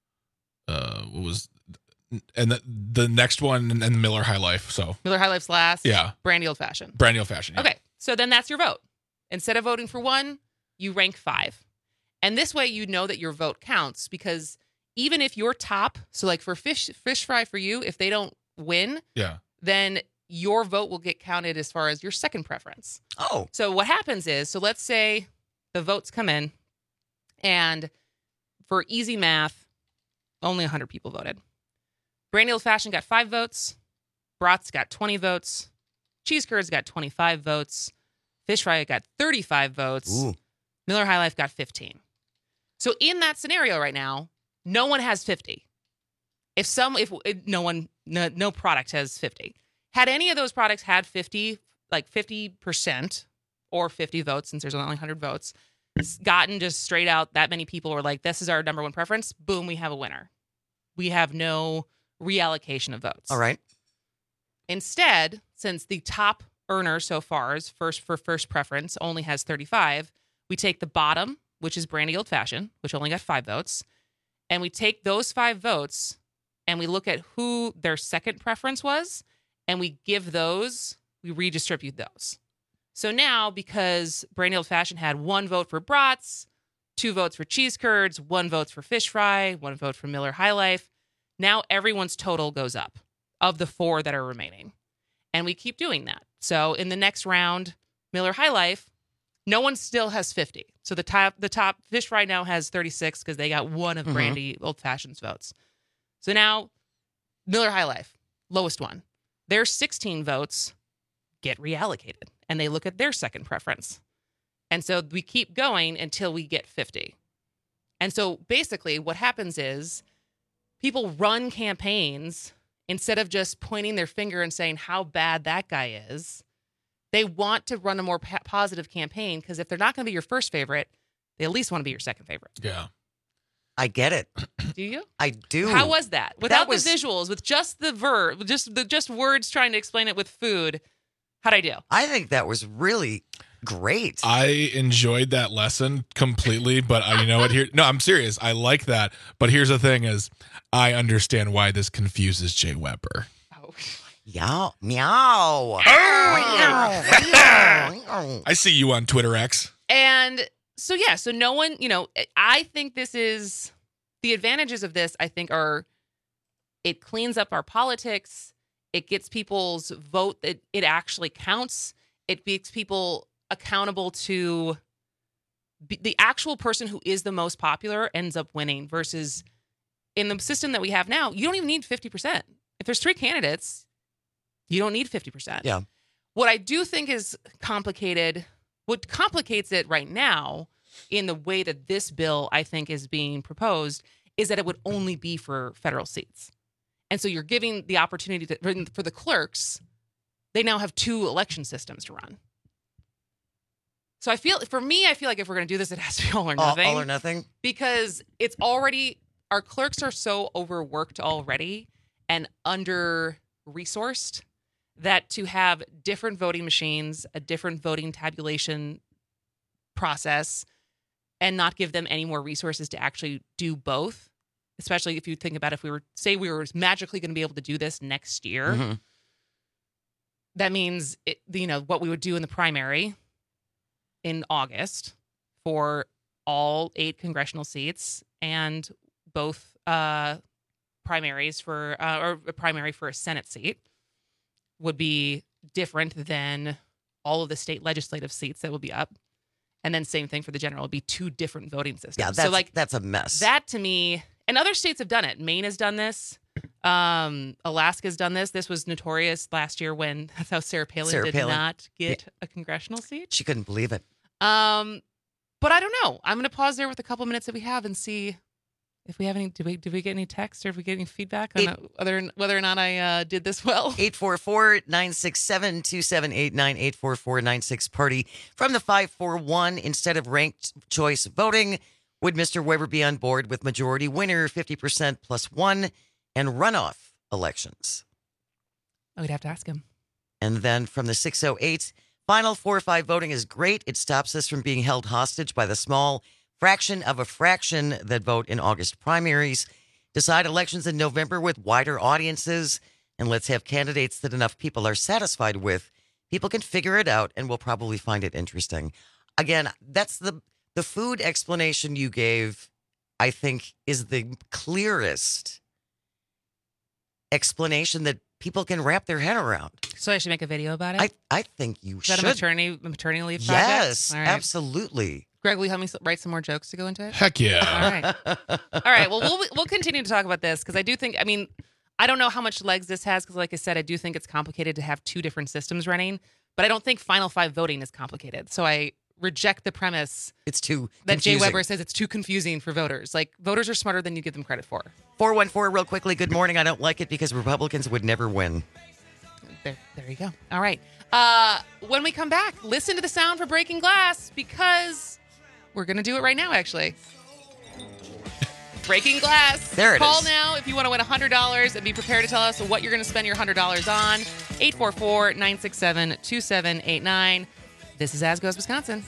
S18: And the next one, and Miller High Life. So
S16: Miller High Life's last.
S18: Yeah.
S16: Brandy Old Fashioned.
S18: Brandy Old Fashioned. Yeah.
S16: Okay, so then that's your vote. Instead of voting for one, you rank 5. And this way you know that your vote counts, because even if you're top, so like for fish fry for you, if they don't win,
S18: yeah,
S16: then your vote will get counted as far as your second preference.
S17: Oh.
S16: So what happens is, so let's say the votes come in, and for easy math, only 100 people voted. Brandy Old Fashioned got 5 votes. Brats got 20 votes. Cheese curds got 25 votes. Fish fry got 35 votes.
S17: Ooh.
S16: Miller High Life got 15. So in that scenario right now, no one has 50. No product has 50. Had any of those products had 50, like 50% or 50 votes, since there's only 100 votes, gotten just straight out that many people were like, this is our number one preference, boom, we have a winner. We have no reallocation of votes.
S17: All right.
S16: Instead, since the top earner so far is first preference only has 35, we take the bottom, which is Brandy Old Fashioned, which only got 5 votes, and we take those 5 votes and we look at who their second preference was, and we redistribute those. So now, because Brandy Old Fashioned had 1 vote for brats, 2 votes for cheese curds, 1 vote for fish fry, 1 vote for Miller High Life, now everyone's total goes up of the 4 that are remaining. And we keep doing that. So in the next round, Miller High Life, no one still has 50. So the top fish fry now has 36 because they got 1 of Brandy Old Fashioned's votes. So now Miller High Life, lowest one. Their 16 votes get reallocated, and they look at their second preference. And so we keep going until we get 50. And so basically what happens is people run campaigns instead of just pointing their finger and saying how bad that guy is. They want to run a more positive campaign, because if they're not going to be your first favorite, they at least want to be your second favorite.
S18: Yeah.
S17: I get it.
S16: Do you?
S17: I do.
S16: How was that? Without the visuals, with just the verb, just words trying to explain it with food, how'd I do?
S17: I think that was really great.
S18: I enjoyed that lesson completely, but you know what? No, I'm serious. I like that. But here's the thing is, I understand why this confuses Jay Weber.
S16: Oh.
S17: Meow. Meow.
S18: I see you on Twitter X.
S16: And so, yeah, so no one, I think this is, the advantages of this, I think, are it cleans up our politics. It gets people's vote that it actually counts. It makes people accountable to the actual person who is the most popular ends up winning, versus in the system that we have now, you don't even need 50%. If there's 3 candidates, you don't need 50%.
S17: Yeah.
S16: What I do think is complicated, what complicates it right now in the way that this bill, I think, is being proposed, is that it would only be for federal seats. And so you're giving the opportunity for the clerks, they now have 2 election systems to run. So I feel like if we're going to do this, it has to be all or nothing.
S17: All or nothing?
S16: Because it's already, our clerks are so overworked already and under-resourced that to have different voting machines, a different voting tabulation process, and not give them any more resources to actually do both, especially if you think about if we were magically going to be able to do this next year,
S17: Mm-hmm.
S16: that means, what we would do in the primary in August for all 8 congressional seats and both primaries or a primary for a Senate seat would be different than all of the state legislative seats that will be up. And then same thing for the general. It would be 2 different voting systems.
S17: Yeah, that's a mess.
S16: That to me, and other states have done it. Maine has done this. Alaska's done this. This was notorious last year when that's how Sarah Palin did not get a congressional seat.
S17: She couldn't believe it.
S16: But I don't know. I'm going to pause there with a couple minutes that we have and see if we have any. Did we get any text or if we get any feedback on whether or not I did this well?
S17: 844-967-2789, 844-96-PARTY. From the 541, instead of ranked choice voting, would Mr. Weber be on board with majority winner 50% plus 1 and runoff elections?
S16: We'd have to ask him.
S17: And then from the 608, final 4 or 5 voting is great. It stops us from being held hostage by the small fraction of a fraction that vote in August primaries. Decide elections in November with wider audiences, and let's have candidates that enough people are satisfied with. People can figure it out, and we'll probably find it interesting. Again, that's the food explanation you gave, I think, is the clearest explanation that people can wrap their head around.
S16: So I should make a video about it?
S17: I think you should.
S16: Is that a maternity leave project?
S17: Yes,
S16: All right.
S17: Absolutely.
S16: Greg, will you help me write some more jokes to go into it?
S18: Heck yeah.
S16: All right. All right. Well, we'll continue to talk about this because I do think, I don't know how much legs this has because, like I said, I do think it's complicated to have 2 different systems running, but I don't think final 5 voting is complicated. So I reject the premise
S17: it's too
S16: that
S17: confusing.
S16: Jay Weber says it's too confusing for voters. Like, voters are smarter than you give them credit for.
S17: 414, real quickly. Good morning. I don't like it because Republicans would never win.
S16: There you go. All right. When we come back, listen to the sound for breaking glass because we're going to do it right now, actually. Breaking glass.
S17: There it
S16: Call
S17: is.
S16: now if you want to win $100 and be prepared to tell us what you're going to spend your $100 on. 844-967-2789. This is As Goes Wisconsin.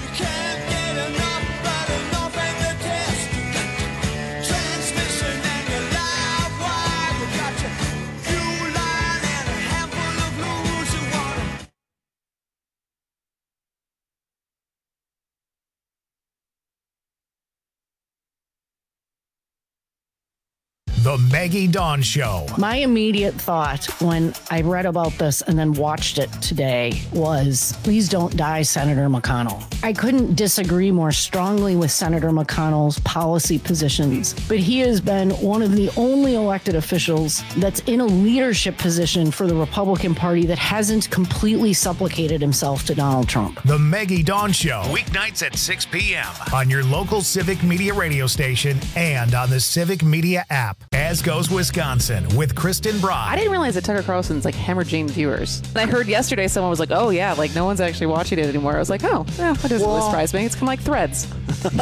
S2: The Maggie Dawn Show.
S1: My immediate thought when I read about this and then watched it today was, please don't die, Senator McConnell. I couldn't disagree more strongly with Senator McConnell's policy positions, but he has been one of the only elected officials that's in a leadership position for the Republican Party that hasn't completely supplicated himself to Donald Trump.
S2: The Maggie Dawn Show, weeknights at 6 p.m. on your local Civic Media radio station and on the Civic Media app. As Goes Wisconsin with Kristen Broad.
S12: I didn't realize that Tucker Carlson's like hemorrhaging viewers. And I heard yesterday someone was like, oh yeah, like no one's actually watching it anymore. I was like, oh, yeah, that doesn't really surprise me. It's kind of like Threads.
S13: it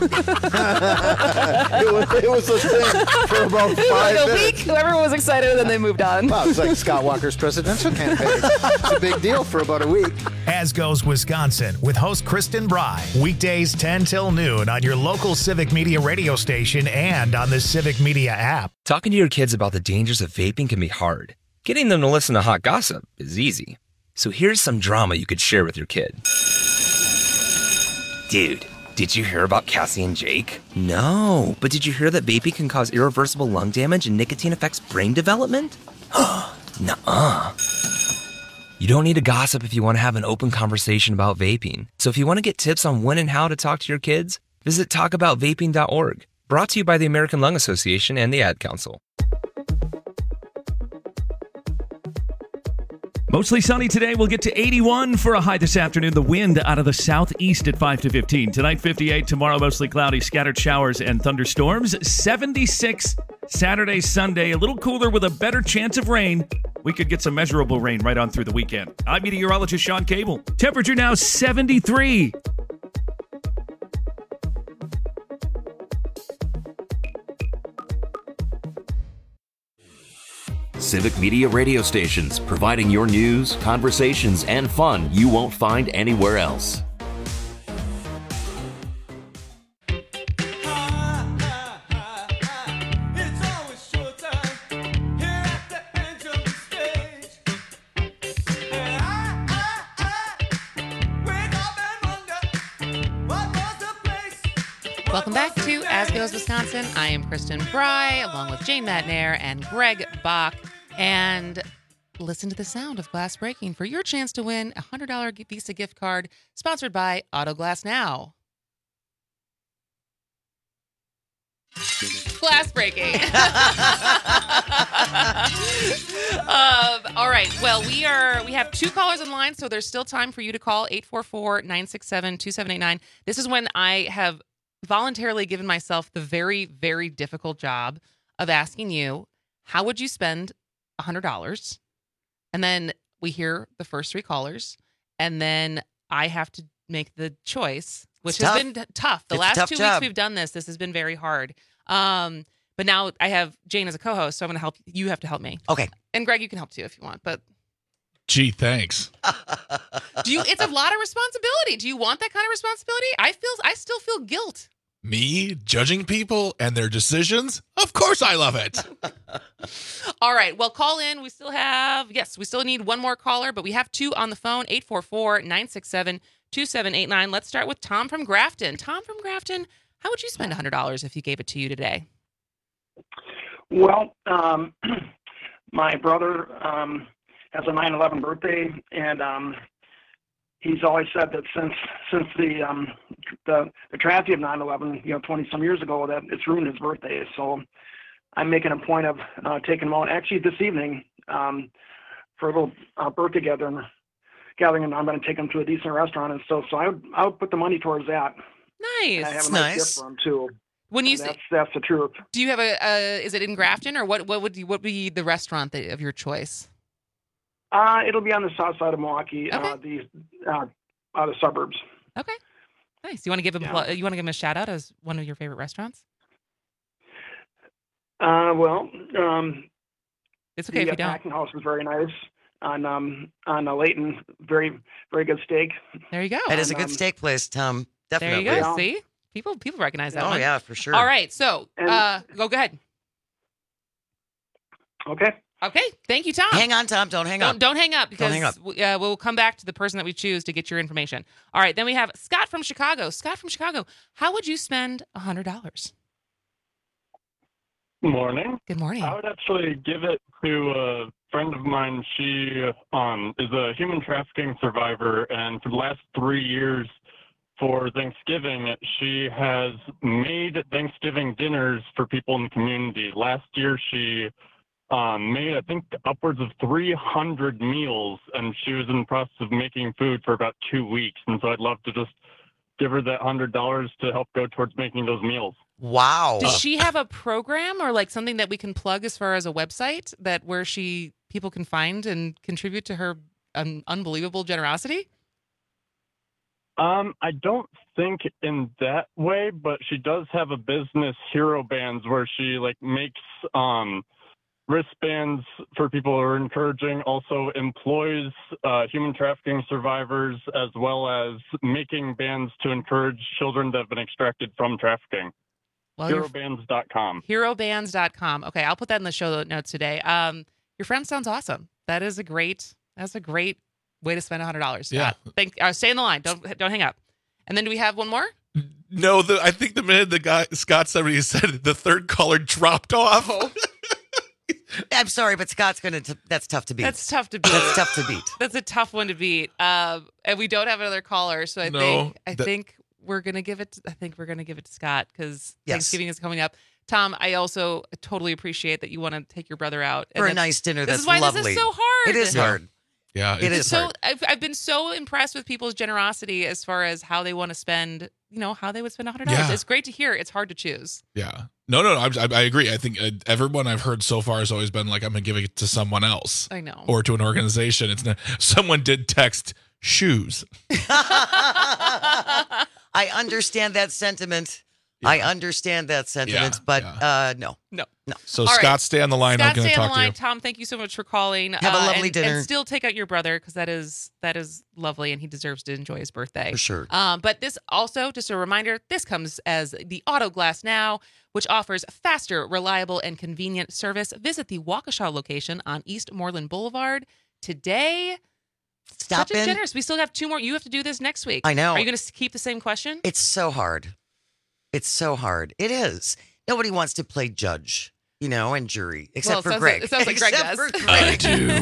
S13: was a thing for about 5
S12: like a
S13: minutes.
S12: week, everyone was excited and then they moved on.
S13: Wow, it's like Scott Walker's presidential campaign. It's a big deal for about a week.
S2: As Goes Wisconsin with host Kristen Bry. Weekdays 10 till noon on your local Civic Media radio station and on the Civic Media app.
S14: Talking to your kids about the dangers of vaping can be hard. Getting them to listen to hot gossip is easy. So here's some drama you could share with your kid. Dude, did you hear about Cassie and Jake? No, but did you hear that vaping can cause irreversible lung damage and nicotine affects brain development? Nuh-uh. You don't need to gossip if you want to have an open conversation about vaping. So if you want to get tips on when and how to talk to your kids, visit talkaboutvaping.org. Brought to you by the American Lung Association and the Ad Council.
S5: Mostly sunny today. We'll get to 81 for a high this afternoon. The wind out of the southeast at 5 to 15. Tonight, 58. Tomorrow, mostly cloudy, scattered showers and thunderstorms. 76 Saturday, Sunday. A little cooler with a better chance of rain. We could get some measurable rain right on through the weekend. I'm meteorologist Sean Cable. Temperature now 73.
S10: Civic Media radio stations, providing your news, conversations, and fun you won't find anywhere else.
S16: Welcome back to As Goes Wisconsin. I am Kristen Fry, along with Jane Matnair and Greg Bach. And listen to the sound of glass breaking for your chance to win a $100 Visa gift card sponsored by Auto Glass Now. Glass breaking. All right. Well, we have 2 callers in line, so there's still time for you to call 844-967-2789. This is when I have voluntarily given myself the very, very difficult job of asking you, how would you spend $100? And then we hear the first 3 callers, and then I have to make the choice, which has been tough. The last 2 weeks we've done this has been very hard. But now I have Jane as a co-host, so I'm going to help. You have to help me.
S17: Okay.
S16: And Greg, you can help too if you want, but.
S18: Gee, thanks.
S16: It's a lot of responsibility. Do you want that kind of responsibility? I still feel guilt.
S18: Me judging people and their decisions? Of course I love it.
S16: All right. Well, call in. We still need one more caller, but we have 2 on the phone, 844-967-2789. Let's start with Tom from Grafton. Tom from Grafton, how would you spend $100 if you gave it to you today?
S15: Well, my brother has a 9/11 birthday, and he's always said that since the tragedy of 9/11, 20 some years ago, that it's ruined his birthday. So I'm making a point of taking him out actually this evening for a little birthday gathering, and I'm going to take him to a decent restaurant and stuff. So I would put the money towards that.
S16: Nice.
S15: And I have a nice gift for him too.
S16: When you say
S15: that's the truth.
S16: Do you have is it in Grafton, or what would be the restaurant of your choice?
S15: It'll be on the south side of Milwaukee, the suburbs.
S16: Okay, nice. You want to give him a shout out as one of your favorite restaurants?
S15: It's okay
S16: if you don't.
S15: Packing House was very nice on Layton. Very, very good steak.
S16: There you go.
S17: That is a good steak place, Tom. Definitely.
S16: There you go. See, people recognize that.
S17: Oh
S16: one.
S17: Yeah, for sure.
S16: All right, so go ahead.
S15: Okay.
S16: Okay, thank you, Tom.
S17: Hang on, Tom. Don't hang up.
S16: Don't hang up, because
S17: don't hang up.
S16: We'll come back to the person that we choose to get your information. All right, then we have Scott from Chicago. Scott from Chicago, how would you spend $100?
S19: Morning.
S16: Good morning.
S19: I would actually give it to a friend of mine. She is a human trafficking survivor, and for the last 3 years for Thanksgiving, she has made Thanksgiving dinners for people in the community. Last year, she made, I think, upwards of 300 meals, and she was in the process of making food for about 2 weeks. And so I'd love to just give her that $100 to help go towards making those meals.
S17: Wow.
S16: Does she have a program or like something that we can plug as far as a website where people can find and contribute to her unbelievable generosity?
S19: I don't think in that way, but she does have a business, Hero Bands, where she makes wristbands for people who are encouraging, also employs human trafficking survivors, as well as making bands to encourage children that have been extracted from trafficking.
S16: Well,
S19: HeroBands.com.
S16: HeroBands.com. Okay, I'll put that in the show notes today. Your friend sounds awesome. That's a great way to spend $100.
S18: Yeah.
S16: Stay in the line. Don't hang up. And then do we have one more?
S18: No, I think the minute the guy Scott said the third caller dropped off.
S16: Oh.
S17: I'm sorry, but Scott's that's tough to beat.
S16: That's tough to beat.
S17: That's tough to beat.
S16: That's a tough one to beat. And we don't have another caller, so I think we're gonna give it. I think we're gonna give it to Scott because
S17: Yes.
S16: Thanksgiving is coming up. Tom, I also totally appreciate that you want to take your brother out
S17: For a nice dinner.
S16: This
S17: That's
S16: is why
S17: lovely.
S16: this is so hard.
S17: It is hard.
S18: Yeah,
S17: it is
S16: so.
S17: hard.
S16: I've been so impressed with people's generosity as far as how they want to spend. How they would spend $100.
S18: Yeah.
S16: It's great to hear. It's hard to choose.
S18: Yeah. No. I agree. I think everyone I've heard so far has always been like, I'm going to give it to someone else.
S16: I know.
S18: Or to an organization. It's not. Someone did text shoes.
S17: I understand that sentiment. But no.
S18: So
S16: All
S18: Scott,
S16: right.
S18: stay on the line.
S16: Scott,
S18: I'm going
S16: stay
S18: to
S16: on
S18: talk
S16: the
S18: to you.
S16: line. Tom, thank you so much for calling.
S17: Have a lovely dinner.
S16: And still take out your brother because that is lovely and he deserves to enjoy his birthday.
S17: For sure.
S16: But this also, just a reminder, this comes as the Auto Glass Now, which offers faster, reliable, and convenient service. Visit the Waukesha location on East Moreland Boulevard today.
S17: Stop
S16: Such a
S17: in.
S16: generous. We still have 2 more. You have to do this next week.
S17: I know.
S16: Are you going to keep the same question?
S17: It's so hard. It is. Nobody wants to play judge, and jury, except for Greg.
S16: It sounds like Greg does.
S18: I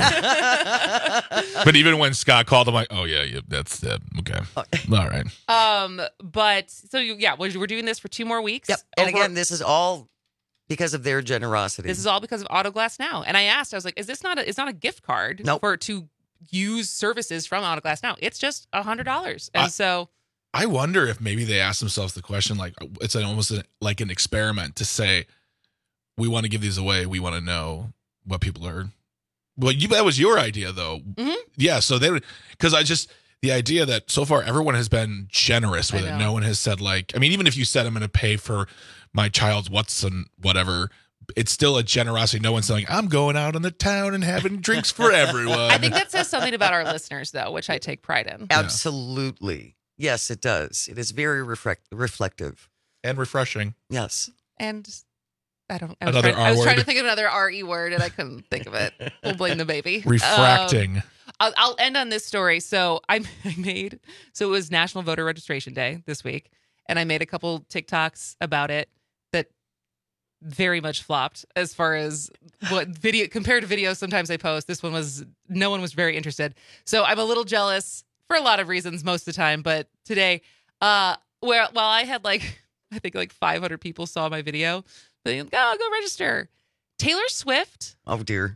S18: do. But even when Scott called, I'm like, oh, yeah, that's okay. All right.
S16: But so we're doing this for 2 more weeks.
S17: Yep. And again, this is all because of their generosity.
S16: This is all because of Auto Glass Now. And I asked, I was like, is this it's not a gift card to use services from Auto Glass Now. It's just $100. And
S18: I wonder if maybe they ask themselves the question, like it's almost like an experiment to say, we want to give these away. We want to know what people are. Well, that was your idea, though.
S16: Mm-hmm.
S18: Yeah. So because the idea that so far everyone has been generous with it. No one has said even if you said I'm going to pay for my child's whatever, it's still a generosity. No one's saying, I'm going out in the town and having drinks for everyone.
S16: I think that says something about our listeners, though, which I take pride in.
S17: Absolutely. Yes, it does. It is very reflective.
S18: And refreshing.
S17: Yes.
S16: And I was trying to think of another RE word and I couldn't think of it. We'll blame the baby.
S18: Refracting.
S16: I'll end on this story. So it was National Voter Registration Day this week, and I made a couple TikToks about it that very much flopped as far as what video compared to videos sometimes I post. No one was very interested. So I'm a little jealous for a lot of reasons most of the time, but today, while I had I think 500 people saw my video, go register. Taylor Swift,
S17: oh dear,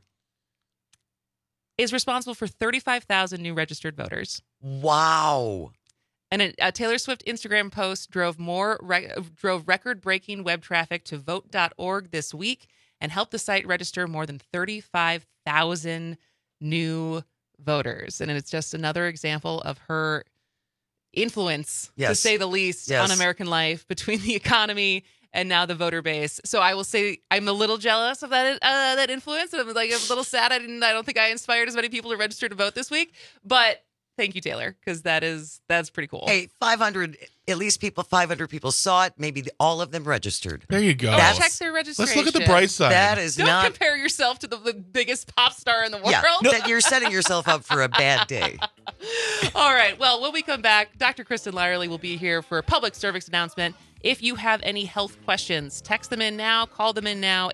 S16: is responsible for 35,000 new registered voters.
S17: Wow.
S16: And a Taylor Swift Instagram post drove record-breaking web traffic to vote.org this week and helped the site register more than 35,000 new voters. And it's just another example of her influence, to say the least, on American life between the economy and now the voter base. So I will say I'm a little jealous of that influence. I'm a little sad. I don't think I inspired as many people to register to vote this week. But thank you, Taylor, because that's pretty cool.
S17: Hey, 500 people saw it. Maybe all of them registered.
S18: There you go.
S16: Check their registration.
S18: Let's look at the bright side.
S17: That is
S16: Don't compare yourself to the biggest pop star in the world.
S17: Yeah, you're setting yourself up for a bad day.
S16: All right. Well, when we come back, Dr. Kristen Lyerly will be here for a public service announcement. If you have any health questions, text them in now, call them in now,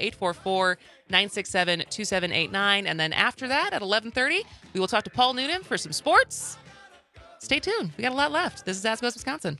S16: 844-967-2789. And then after that, at 11:30, we will talk to Paul Noonan for some sports. Stay tuned. We got a lot left. This is As Goes Wisconsin.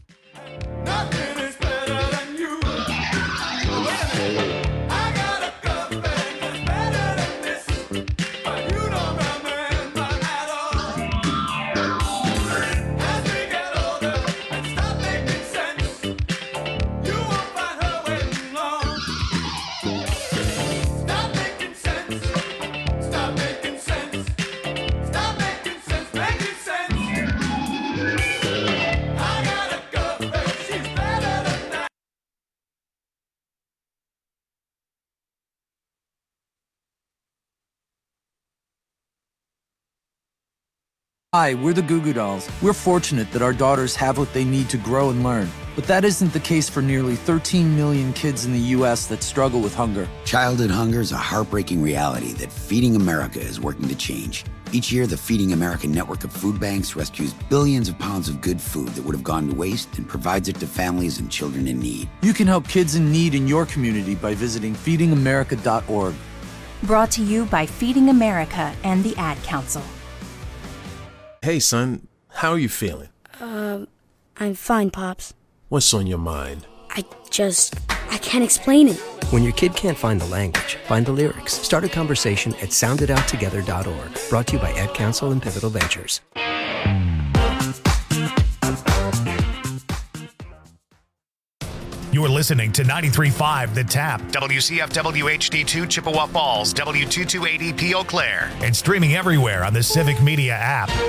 S3: Hi, we're the Goo Goo Dolls. We're fortunate that our daughters have what they need to grow and learn. But that isn't the case for nearly 13 million kids in the U.S. that struggle with hunger.
S6: Childhood hunger is a heartbreaking reality that Feeding America is working to change. Each year, the Feeding America network of food banks rescues billions of pounds of good food that would have gone to waste and provides it to families and children in need.
S3: You can help kids in need in your community by visiting feedingamerica.org.
S7: Brought to you by Feeding America and the Ad Council.
S20: Hey, son, how are you feeling?
S24: I'm fine, Pops.
S4: What's on your mind?
S9: I can't explain it.
S11: When your kid can't find the language, find the lyrics. Start a conversation at soundedouttogether.org. Brought to you by Ad Council and Pivotal Ventures.
S2: You're listening to 93.5 The Tap, WCFW HD2 Chippewa Falls, W228EP Eau Claire, and streaming everywhere on the Civic Media app.